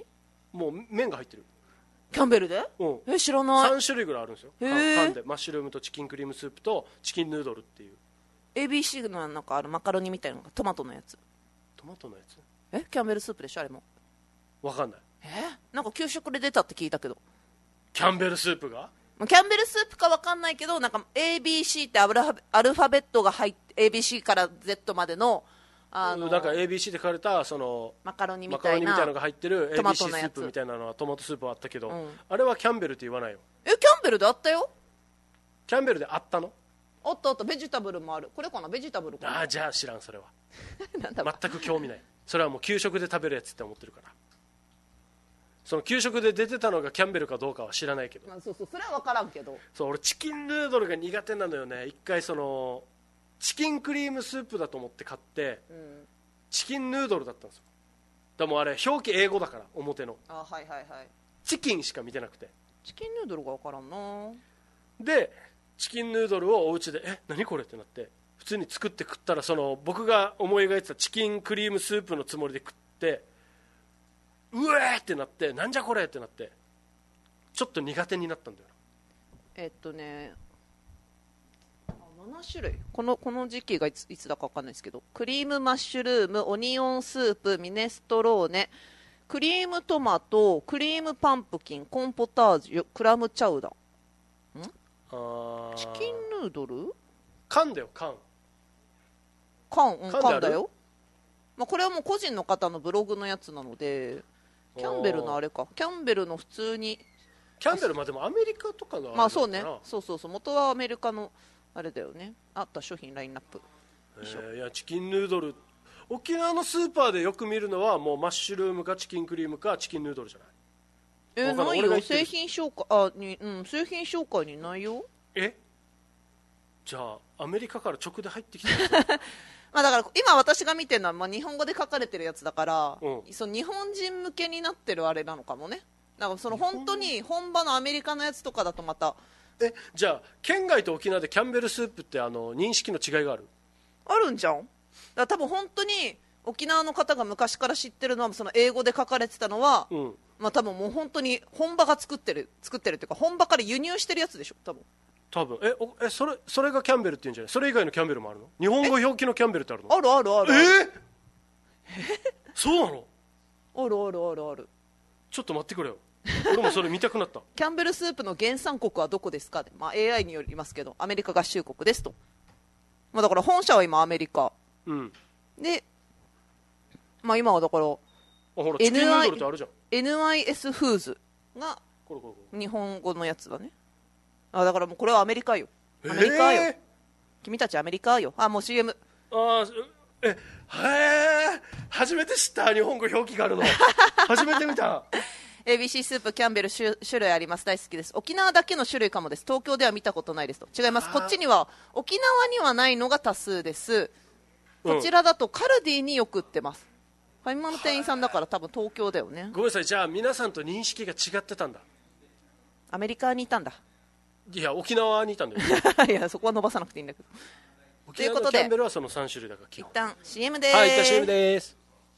もう麺が入ってる。 キャンベルで、 うん、 え知らない。 さん種類ぐらいあるんですよ。缶でマッシュルームとチキンクリームスープとチキンヌードルっていうエービーシー のなんかあるマカロニみたいなのがトマトのやつ。 トマトのやつ、 えキャンベルスープでしょあれも。 わかんない。 えなんか給食で出たって聞いたけど。 キャンベルスープがキャンベルスープかわかんないけど、なんか エービーシー ってアルファアルファベットが入って エービーシー から Z までのあのなんか エービーシー で書かれたそのマカロニみマカロたいなニみたいなのが入ってる エービーシートマトのやつスープみたいなのはトマトスープはあったけど、 うん、 あれはキャンベルって言わないよ。 えキャンベルであったよ。 キャンベルであったの？ あったあった。ベジタブルもある。これかなベジタブルかな。 ああじゃあ知らんそれはなんだ全く興味ない。それはもう給食で食べるやつって思ってるから。その給食で出てたのがキャンベルかどうかは知らないけど、 まあ、そうそうそれは分からんけど。 そう俺チキンヌードルが苦手なのよね。一回そのチキンクリームスープだと思って買って、うん、チキンヌードルだったんですよ。でもあれ表記英語だから表のあはいはいはいチキンしか見てなくて、 チキンヌードルが分からんな。 でチキンヌードルをお家でえ何これってなって普通に作って食ったら、その僕が思い描いてたチキンクリームスープのつもりで食ってうえーってなって、なんじゃこれってなってちょっと苦手になったんだよ。 えっとねなな種類、このこの時期がいつ、いつだか分かんないですけど、クリームマッシュルーム、オニオンスープ、ミネストローネ、クリームトマト、クリームパンプキン、コーンポタージュ、クラムチャウダー、んあチキンヌードル缶だよ缶缶、うん、缶だよ。まあ、これはもう個人の方のブログのやつなので、キャンベルのあれか、キャンベルの普通にキャンベルまあでもアメリカとかのあれまあそうね、そうそうそう、元はアメリカのあれだよね。あった商品ラインナップ、 えー、いやチキンヌードル沖縄のスーパーでよく見るのはもうマッシュルームかチキンクリームかチキンヌードルじゃない？ えー、ないよ製品紹介あに、うん、製品紹介にないよ。 えじゃあアメリカから直で入ってきたまあだから今私が見てるのはまあ日本語で書かれてるやつだから、 うん、 その日本人向けになってるあれなのかもね。だからその本当に本場のアメリカのやつとかだとまたえじゃあ県外と沖縄でキャンベルスープってあの認識の違いがある？ あるんじゃん。だから多分本当に沖縄の方が昔から知ってるのはその英語で書かれてたのは、うん、まあ多分もう本当に本場が作ってる作ってるっていうか本場から輸入してるやつでしょ多分。 多分えおえそれそれがキャンベルっていうんじゃない？それ以外のキャンベルもあるの？日本語表記のキャンベルってあるの？ あるあるある。 えー、そうなの？ あるあるあるある。 ちょっと待ってくれよ。俺もそれ見たくなったキャンベルスープの原産国はどこですか、まあ、エーアイ によりますけどアメリカ合衆国ですと、まあ、だから本社は今アメリカ、うん、で、まあ、今はだから エヌアイエス フーズが日本語のやつだね。あだからもうこれはアメリカよアメリカよ、えー、君たちアメリカよ。あもう シーエムあえへえ初めて知った。日本語表記があるの初めて見た。 エービーシー スープキャンベル種類あります。大好きです。沖縄だけの種類かもです。東京では見たことないですと。違います。こっちには沖縄にはないのが多数です。こちらだとカルディによく売ってます。ファミマの店員さんだから多分東京だよね。 ごめんなさい。じゃあ皆さんと認識が違ってたんだ。 アメリカにいたんだ。 いや沖縄にいたんだよいやそこは伸ばさなくていいんだけど。 沖縄のキャンベルはそのさん種類だから基本。 一旦 シーエム です。 はい一旦 シーエム です。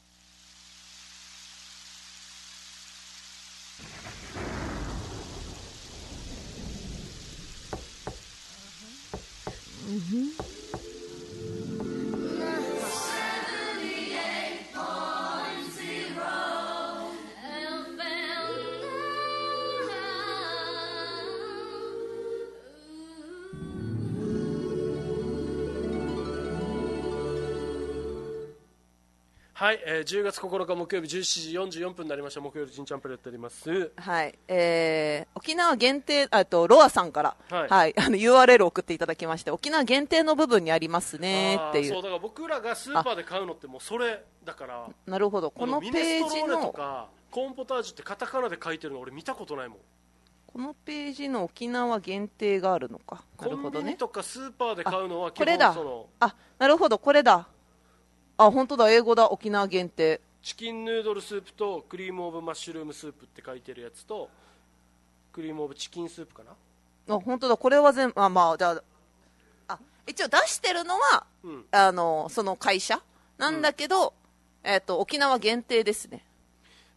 はい、えー、じゅうがつここのか木曜日じゅうしちじよんじゅうよんぷんになりました。木曜日新チャンプルやっております。 はい、えー、沖縄限定あとロアさんから、はいはい、あの ユーアールエル を送っていただきまして、沖縄限定の部分にありますねっていう。 そうだから僕らがスーパーで買うのってもうそれだから。 なるほど。このページのミネストローネとかコーンポタージュってカタカナで書いてるの俺見たことないもん。 このページの沖縄限定があるのか。なるほどね。 コンビニとかスーパーで買うのは基本これだ。 そのあなるほどこれだ。あ本当だ英語だ。沖縄限定チキンヌードルスープとクリームオブマッシュルームスープって書いてるやつとクリームオブチキンスープかな。 あ本当だこれは全部あまあじゃああ一応出してるのは、うん、あのその会社なんだけど、うん、えっと沖縄限定ですね。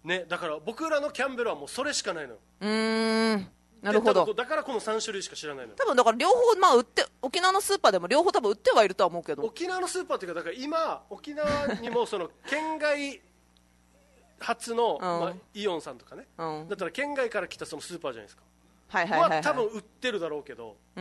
ね、だから僕らのキャンベルはもうそれしかないのよ。 うーん、なるほど。 だからこのさん種類しか知らないのよ。 多分だから両方、まあ、売って沖縄のスーパーでも両方多分売ってはいるとは思うけど、 沖縄のスーパーっていうかだから今沖縄にもその県外初の、 うんまあ、イオンさんとかね、 うん、 だったら県外から来たそのスーパーじゃないですか。 はいはいはい、はい、 多分売ってるだろうけど、 うん、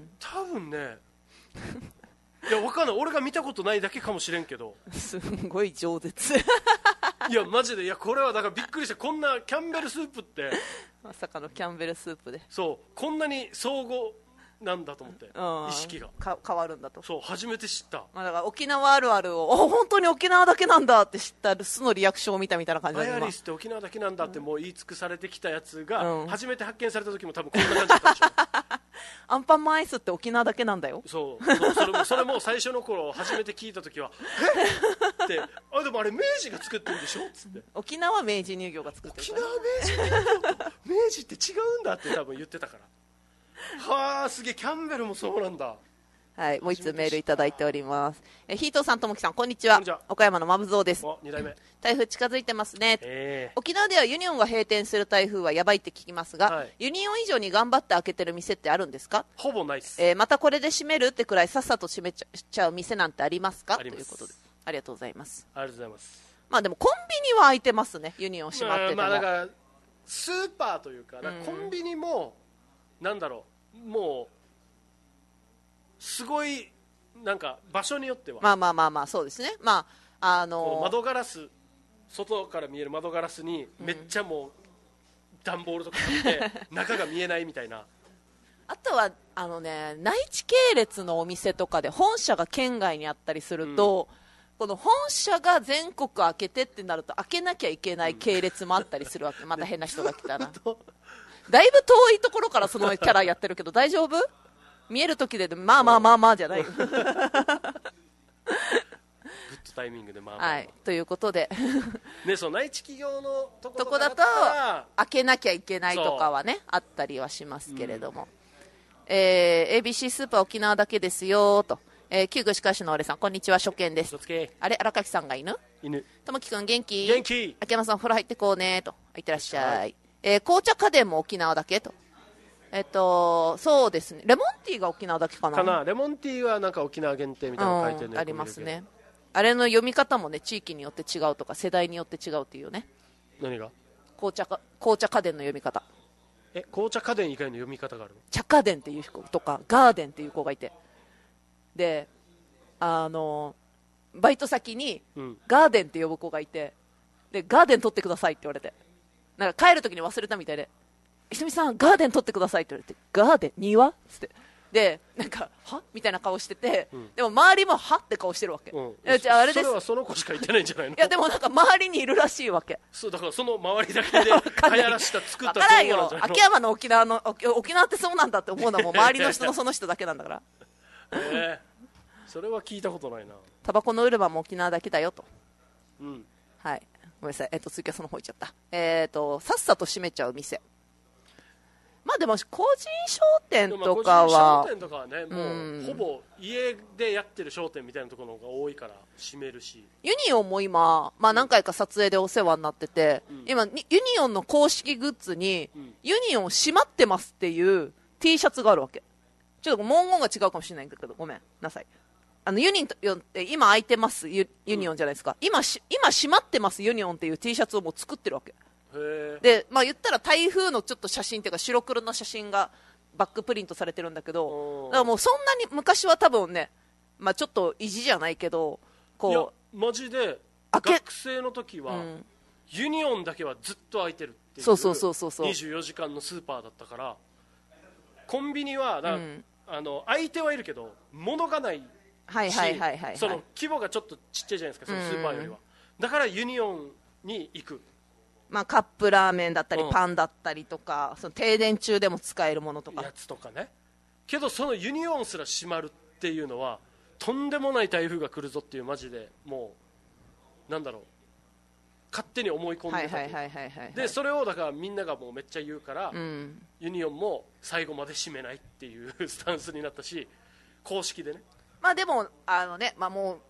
多分ねいや分かんない、俺が見たことないだけかもしれんけどすごい饒舌いやマジで、いやこれはだからびっくりした。こんなキャンベルスープってまさかのキャンベルスープで、 そうこんなに総合なんだと思って、意識がか変わるんだと。 そう初めて知った、 まあ、だから沖縄あるあるをお本当に沖縄だけなんだって知った素のリアクションを見たみたいな感じで、 バイアリスって沖縄だけなんだってもう言い尽くされてきたやつが、 うん、 初めて発見された時も多分こんな感じだったでしょアンパンマンアイスって沖縄だけなんだよ。 そうそう、それもそれも最初の頃初めて聞いた時はえって、あでもあれ明治が作ってるんでしょっつって、 沖縄明治乳業が作ってる沖縄明治乳業と明治って違うんだって多分言ってたからはあすげえ、キャンベルもそうなんだ。 はい、もう一つメールいただいております。えヒートーさん、ともきさん、こんにちは。 こんにちは。 岡山のまぶぞうです。 おに代目。 台風近づいてますね、 えー、 沖縄ではユニオンが閉店する台風はやばいって聞きますが、はい、ユニオン以上に頑張って開けてる店ってあるんですか？ ほぼないです、 えー、またこれで閉めるってくらいさっさと閉めちゃう店なんてありますか？ということで、ありがとうございます。 ありがとうございます。 まあでもコンビニは開いてますね、ユニオン閉まってても。 まあだからスーパーというか、だからコンビニも、うん、なんだろう、もうすごいなんか場所によってはまあまあまあまあそうですね、まああのー、 窓ガラス、外から見える窓ガラスにめっちゃもう段ボールとか貼って中が見えないみたいな。 あとはあのね、内地系列のお店とかで本社が県外にあったりすると、うん、この本社が全国開けてってなると開けなきゃいけない系列もあったりするわけ、うん、また変な人が来たらだいぶ遠いところからそのキャラやってるけど大丈夫？見える時でまあまあまあまあじゃないグッドタイミングでまあまあ、まあ、 はい、ということでね、そう内地企業のところとこだと開けなきゃいけないとかはねあったりはしますけれども、うん、えー、エービーシー スーパー沖縄だけですよと、えー、旧具歯科師のあれさん、こんにちは、初見です。あれ、荒垣さんが犬犬ともきくん元気？ 元気。 秋山さんお風呂入ってこうねと、いってらっしゃい、はい、えー、紅茶家電も沖縄だけと、えっと、そうですね、レモンティーが沖縄だけかな。 かな、レモンティーはなんか沖縄限定みたいなの書いてるね、 うん、ありますね。あれの読み方もね、地域によって違うとか世代によって違うっていうね。 何が？ 紅茶か紅茶家電の読み方。 え、紅茶家電以外の読み方があるの？ 茶家電っていう子とかガーデンっていう子がいて、で、あのバイト先にガーデンって呼ぶ子がいて、でガーデン取ってくださいって言われて、なんか帰る時に忘れたみたいで、ひとみさんガーデン取ってくださいって言われて、ガーデン庭っつって、でなんかはみたいな顔してて、うん、でも周りもはって顔してるわけ、うん、じゃああれです、 それはその子しか言ってないんじゃないの？ いやでもなんか周りにいるらしいわけ。 そうだからその周りだけで流行らした作った情報なんじゃないの？ 秋山の沖縄の沖縄ってそうなんだって思うのはもう周りの人のその人だけなんだからえー、それは聞いたことないな。 タバコのウルバも沖縄だけだよと、 うん、 はい、ごめんなさい、えっと次はその方行っちゃった。えっとさっさと閉めちゃう店、まあでも個人商店とかは、 個人商店とかはね、もう、うん、ほぼ家でやってる商店みたいなところの方が多いから閉めるし、 ユニオンも今、まあ、何回か撮影でお世話になってて、うん、今ユニオンの公式グッズに、うん、ユニオン閉まってますっていう T シャツがあるわけ。ちょっと文言が違うかもしれないんだけどごめんなさい。あのユニオンって今空いてますユニオンじゃないですか、うん、今し今閉まってますユニオンっていう T シャツをもう作ってるわけで、まあ、言ったら台風のちょっと写真っていうか白黒の写真がバックプリントされてるんだけど、だからもうそんなに昔は多分ね、まあ、ちょっと意地じゃないけどこう、いやマジで学生の時は、うん、ユニオンだけはずっと開いてるっていうそうそうそうそうそうにじゅうよじかんのスーパーだったから、コンビニはな、うん、あの開いてはいるけど物がないし、 はいはいはいはい、 その規模がちょっとちっちゃいじゃないですか、そのスーパーよりは、うん、だからユニオンに行く、 まあ、カップラーメンだったり、うん、パンだったりとか、その停電中でも使えるものとかやつとかね。けどそのユニオンすら閉まるっていうのはとんでもない台風が来るぞっていう、マジでもうなんだろう、勝手に思い込んでたと。でそれをだからみんながもうめっちゃ言うから、うん、ユニオンも最後まで閉めないっていうスタンスになったし、公式でね。 まあでもあのね、まあ、もう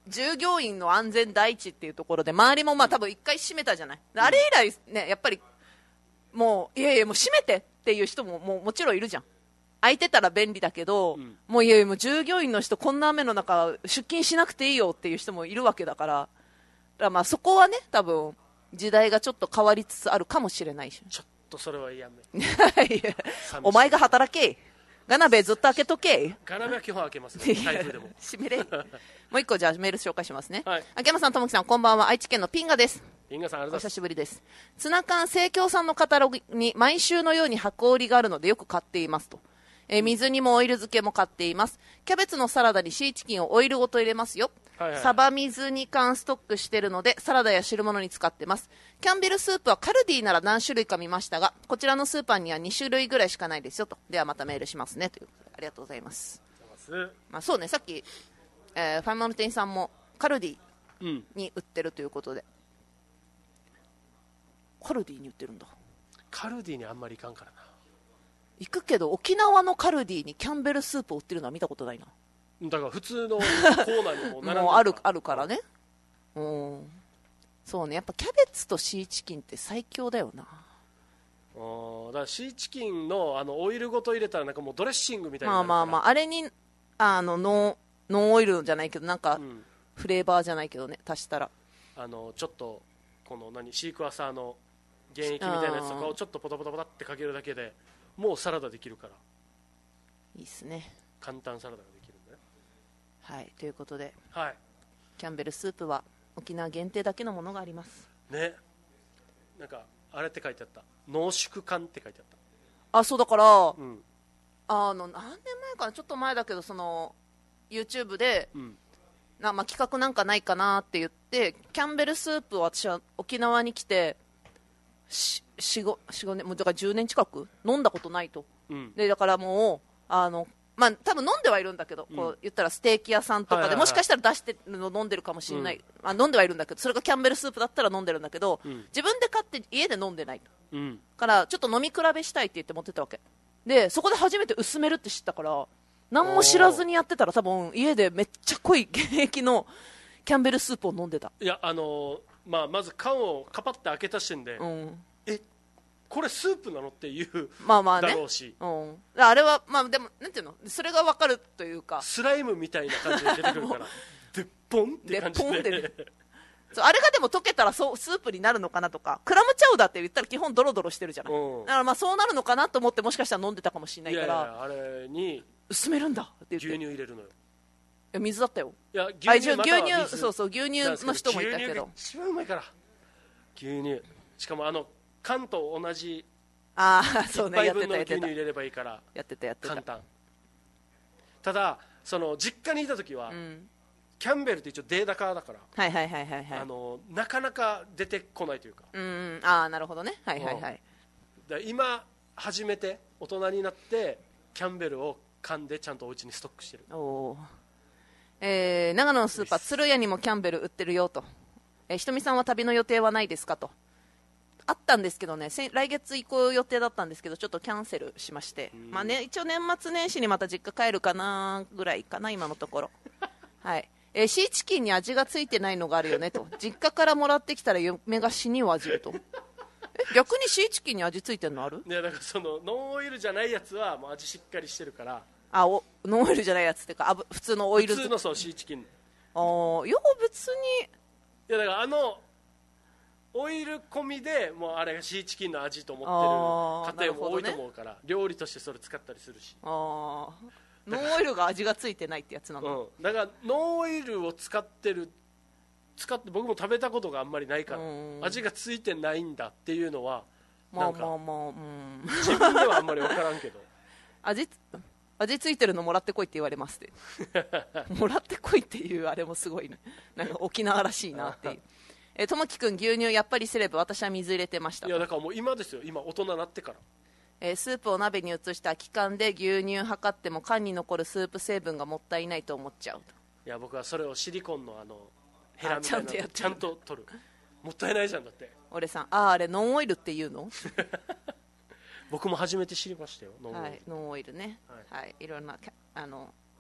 従業員の安全第一っていうところで周りもまあ多分一回閉めたじゃない、うん、あれ以来ねやっぱりもういやいやもう閉めてっていう人ももうもちろんいるじゃん。空いてたら便利だけど、うん、もういやいやもう従業員の人こんな雨の中出勤しなくていいよっていう人もいるわけだから、だからまあそこはね多分時代がちょっと変わりつつあるかもしれないし、 ちょっとそれはやめお前が働け、ガナベずっと開けとけ。 ガナベは基本開けますね、台風でも閉めれもう一個じゃあメール紹介しますね、 はい、 秋山さん、ともきさん、こんばんは。愛知県のピンガです。 ピンガさん、ありがとうございます。 お久しぶりです。ツナ缶生協さんのカタログに毎週のように箱売りがあるのでよく買っていますと。えー、水煮もオイル漬けも買っています。キャベツのサラダにシーチキンをオイルごと入れますよ。はいはい、サバ水煮缶ストックしてるのでサラダや汁物に使ってます。キャンベルスープはカルディなら何種類か見ましたが、こちらのスーパーにはに種類ぐらいしかないですよと。ではまたメールしますねということで、ありがとうございます。まあ、そうね、さっき、えー、ファイマル店さんもカルディに売ってるということで、うん、カルディに売ってるんだ。 カルディにあんまり行かんからな。 行くけど沖縄のカルディにキャンベルスープを売ってるのは見たことないな。 だから普通のコーナーにも並んでるもうあるあるからね。うん、そうね、やっぱキャベツとシーチキンって最強だよな。 あ、だからシーチキン の, あのオイルごと入れたらなんかもうドレッシングみたいな。 まあまあまあ、あれにあのノーノンオイルじゃないけどなんか、うん、フレーバーじゃないけどね、足したらあのちょっとこの何シークワーサーの原液みたいなやつとかをちょっとポタポタポタってかけるだけでもうサラダできるからいいっすね。 簡単サラダができるんだね。 はい、ということで、 はい、 キャンベルスープは沖縄限定だけのものがありますね。なんかあれって書いてあった、濃縮缶って書いてあった。 あ、そうだから、うん、あの何年前かな、ちょっと前だけど、その YouTube で、うん、なまあ、企画なんかないかなって言ってキャンベルスープを私は沖縄に来てよん、ごねんもうだからじゅうねん近く飲んだことないと、うん、でだからもうあのまあ多分飲んではいるんだけど、うん、こう言ったらステーキ屋さんとかで、はいはいはい、もしかしたら出してるの飲んでるかもしれない、うん、あ飲んではいるんだけど、それがキャンベルスープだったら飲んでるんだけど、うん、自分で買って家で飲んでないと、うん、からちょっと飲み比べしたいって言って持ってったわけで、そこで初めて薄めるって知ったから何も知らずにやってたら多分家でめっちゃ濃い原液のキャンベルスープを飲んでた。 いやあのーまあ、まず缶をカパッて開けた時点で、うん、えこれスープなのっていうまあまあ、ね、 だろうし、 うん、あれはまあでもなんていうの、それが分かるというかスライムみたいな感じで出てくるからでっぽんって感じで、 でそうあれがでも溶けたらそうスープになるのかなとか、クラムチャウダーって言ったら基本ドロドロしてるじゃない、うん、だからまあそうなるのかなと思ってもしかしたら飲んでたかもしれないから、いやいやあれに薄めるんだって言って牛乳入れるのよ。 いや水だったよ。 いや牛乳または水、 牛乳そうそう牛乳の人もいたけど、牛乳が一番うまいから牛乳、しかもあの缶と同じあそうね、 いっぱい分の牛乳入れればいいからやってたやってた簡単。ただその実家にいた時は、うん、キャンベルって一応データカーだから、 はいはいはいはい、はい、 あのなかなか出てこないというか、 うん、ああなるほどね、はいはいはい、 だ今初めて大人になってキャンベルを缶でちゃんとお家にストックしてる。 お、えー、長野のスーパー鶴屋にもキャンベル売ってるよと、えー、ひとみさんは旅の予定はないですかと。あったんですけどね、来月行く予定だったんですけどちょっとキャンセルしまして、まあね、一応年末年始にまた実家帰るかなぐらいかな今のところはい、えー、シーチキンに味がついてないのがあるよねと、実家からもらってきたら嫁が死にを味るとえ逆にシーチキンに味ついてるのある？ いやだからそのノンオイルじゃないやつはもう味しっかりしてるから、 あおノンオイルじゃないやつっていうかあぶ普通のオイル、 普通のそうシーチキン、 ああいや別に、 いやだからあのオイル込みでもうあれがシーチキンの味と思ってる家庭も多いと思うから、ね、料理としてそれ使ったりするし、 あノンオイルが味がついてないってやつなの、 うん、だからノンオイルを使ってる使って僕も食べたことがあんまりないから、味がついてないんだっていうのはなんか、まあまあまあ、うん、自分ではあんまり分からんけど味味ついてるのもらってこいって言われますってもらってこいっていうあれもすごい、ね、なんか沖縄らしいなっていうえともきくん牛乳やっぱりセレブ、私は水入れてました。 いやだからもう今ですよ、今大人になってから、 えー、スープを鍋に移した空き缶で牛乳測っても缶に残るスープ成分がもったいないと思っちゃうと。 いや僕はそれをシリコンのあのヘラみたいなのちゃんと取る、もったいないじゃんだって。 俺さんああれノンオイルって言うの僕も初めて知りましたよノンオイル、 はい、ノンオイルね、はい、はい、いろんなあの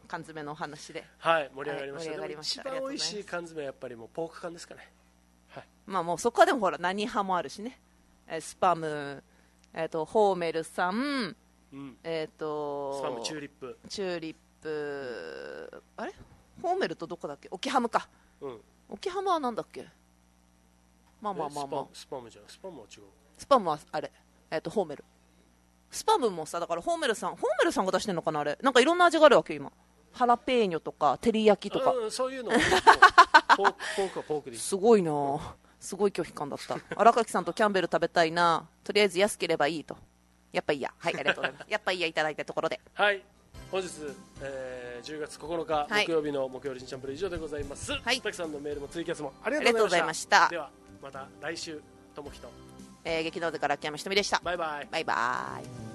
缶詰のお話で、 はい、盛り上がりました。 はい、盛り上がりました。 一番美味しい缶詰はやっぱりもうポーク缶ですかね。はい、 まあもうそこはでもほら何派もあるしね、スパム、えー、とホーメルさん、うん、えっ、ー、とスパムチューリップチューリップ、あれホーメルとどこだっけ、オキハムか、うん、オキハムはなんだっけ、まあまあまあまあスパムじゃん、スパムは違う、 スパムはあれ、えっ、ー、とホーメル、スパムもさ、だからホーメルさんホーメルさんが出してんのかな、あれなんかいろんな味があるわけ今、ハラペーニョとか照り焼きとか、 うん、そういうのポークはポークでいい、 すごいな、すごい拒否感だった。荒垣さんとキャンベル食べたいな、とりあえず安ければいいと、やっぱいいや、はい、ありがとうございますやっぱいいやいただいたところで、 はい、本日、えー、じゅうがつここのか、はい、木曜日の木曜日チャンプル以上でございます。はい、滝さんのメールもツイキャスもありがとうございました。ではまた来週、ともきと、 えー、激動でから秋山ひとみでした。 バイバイ。 バイバイ。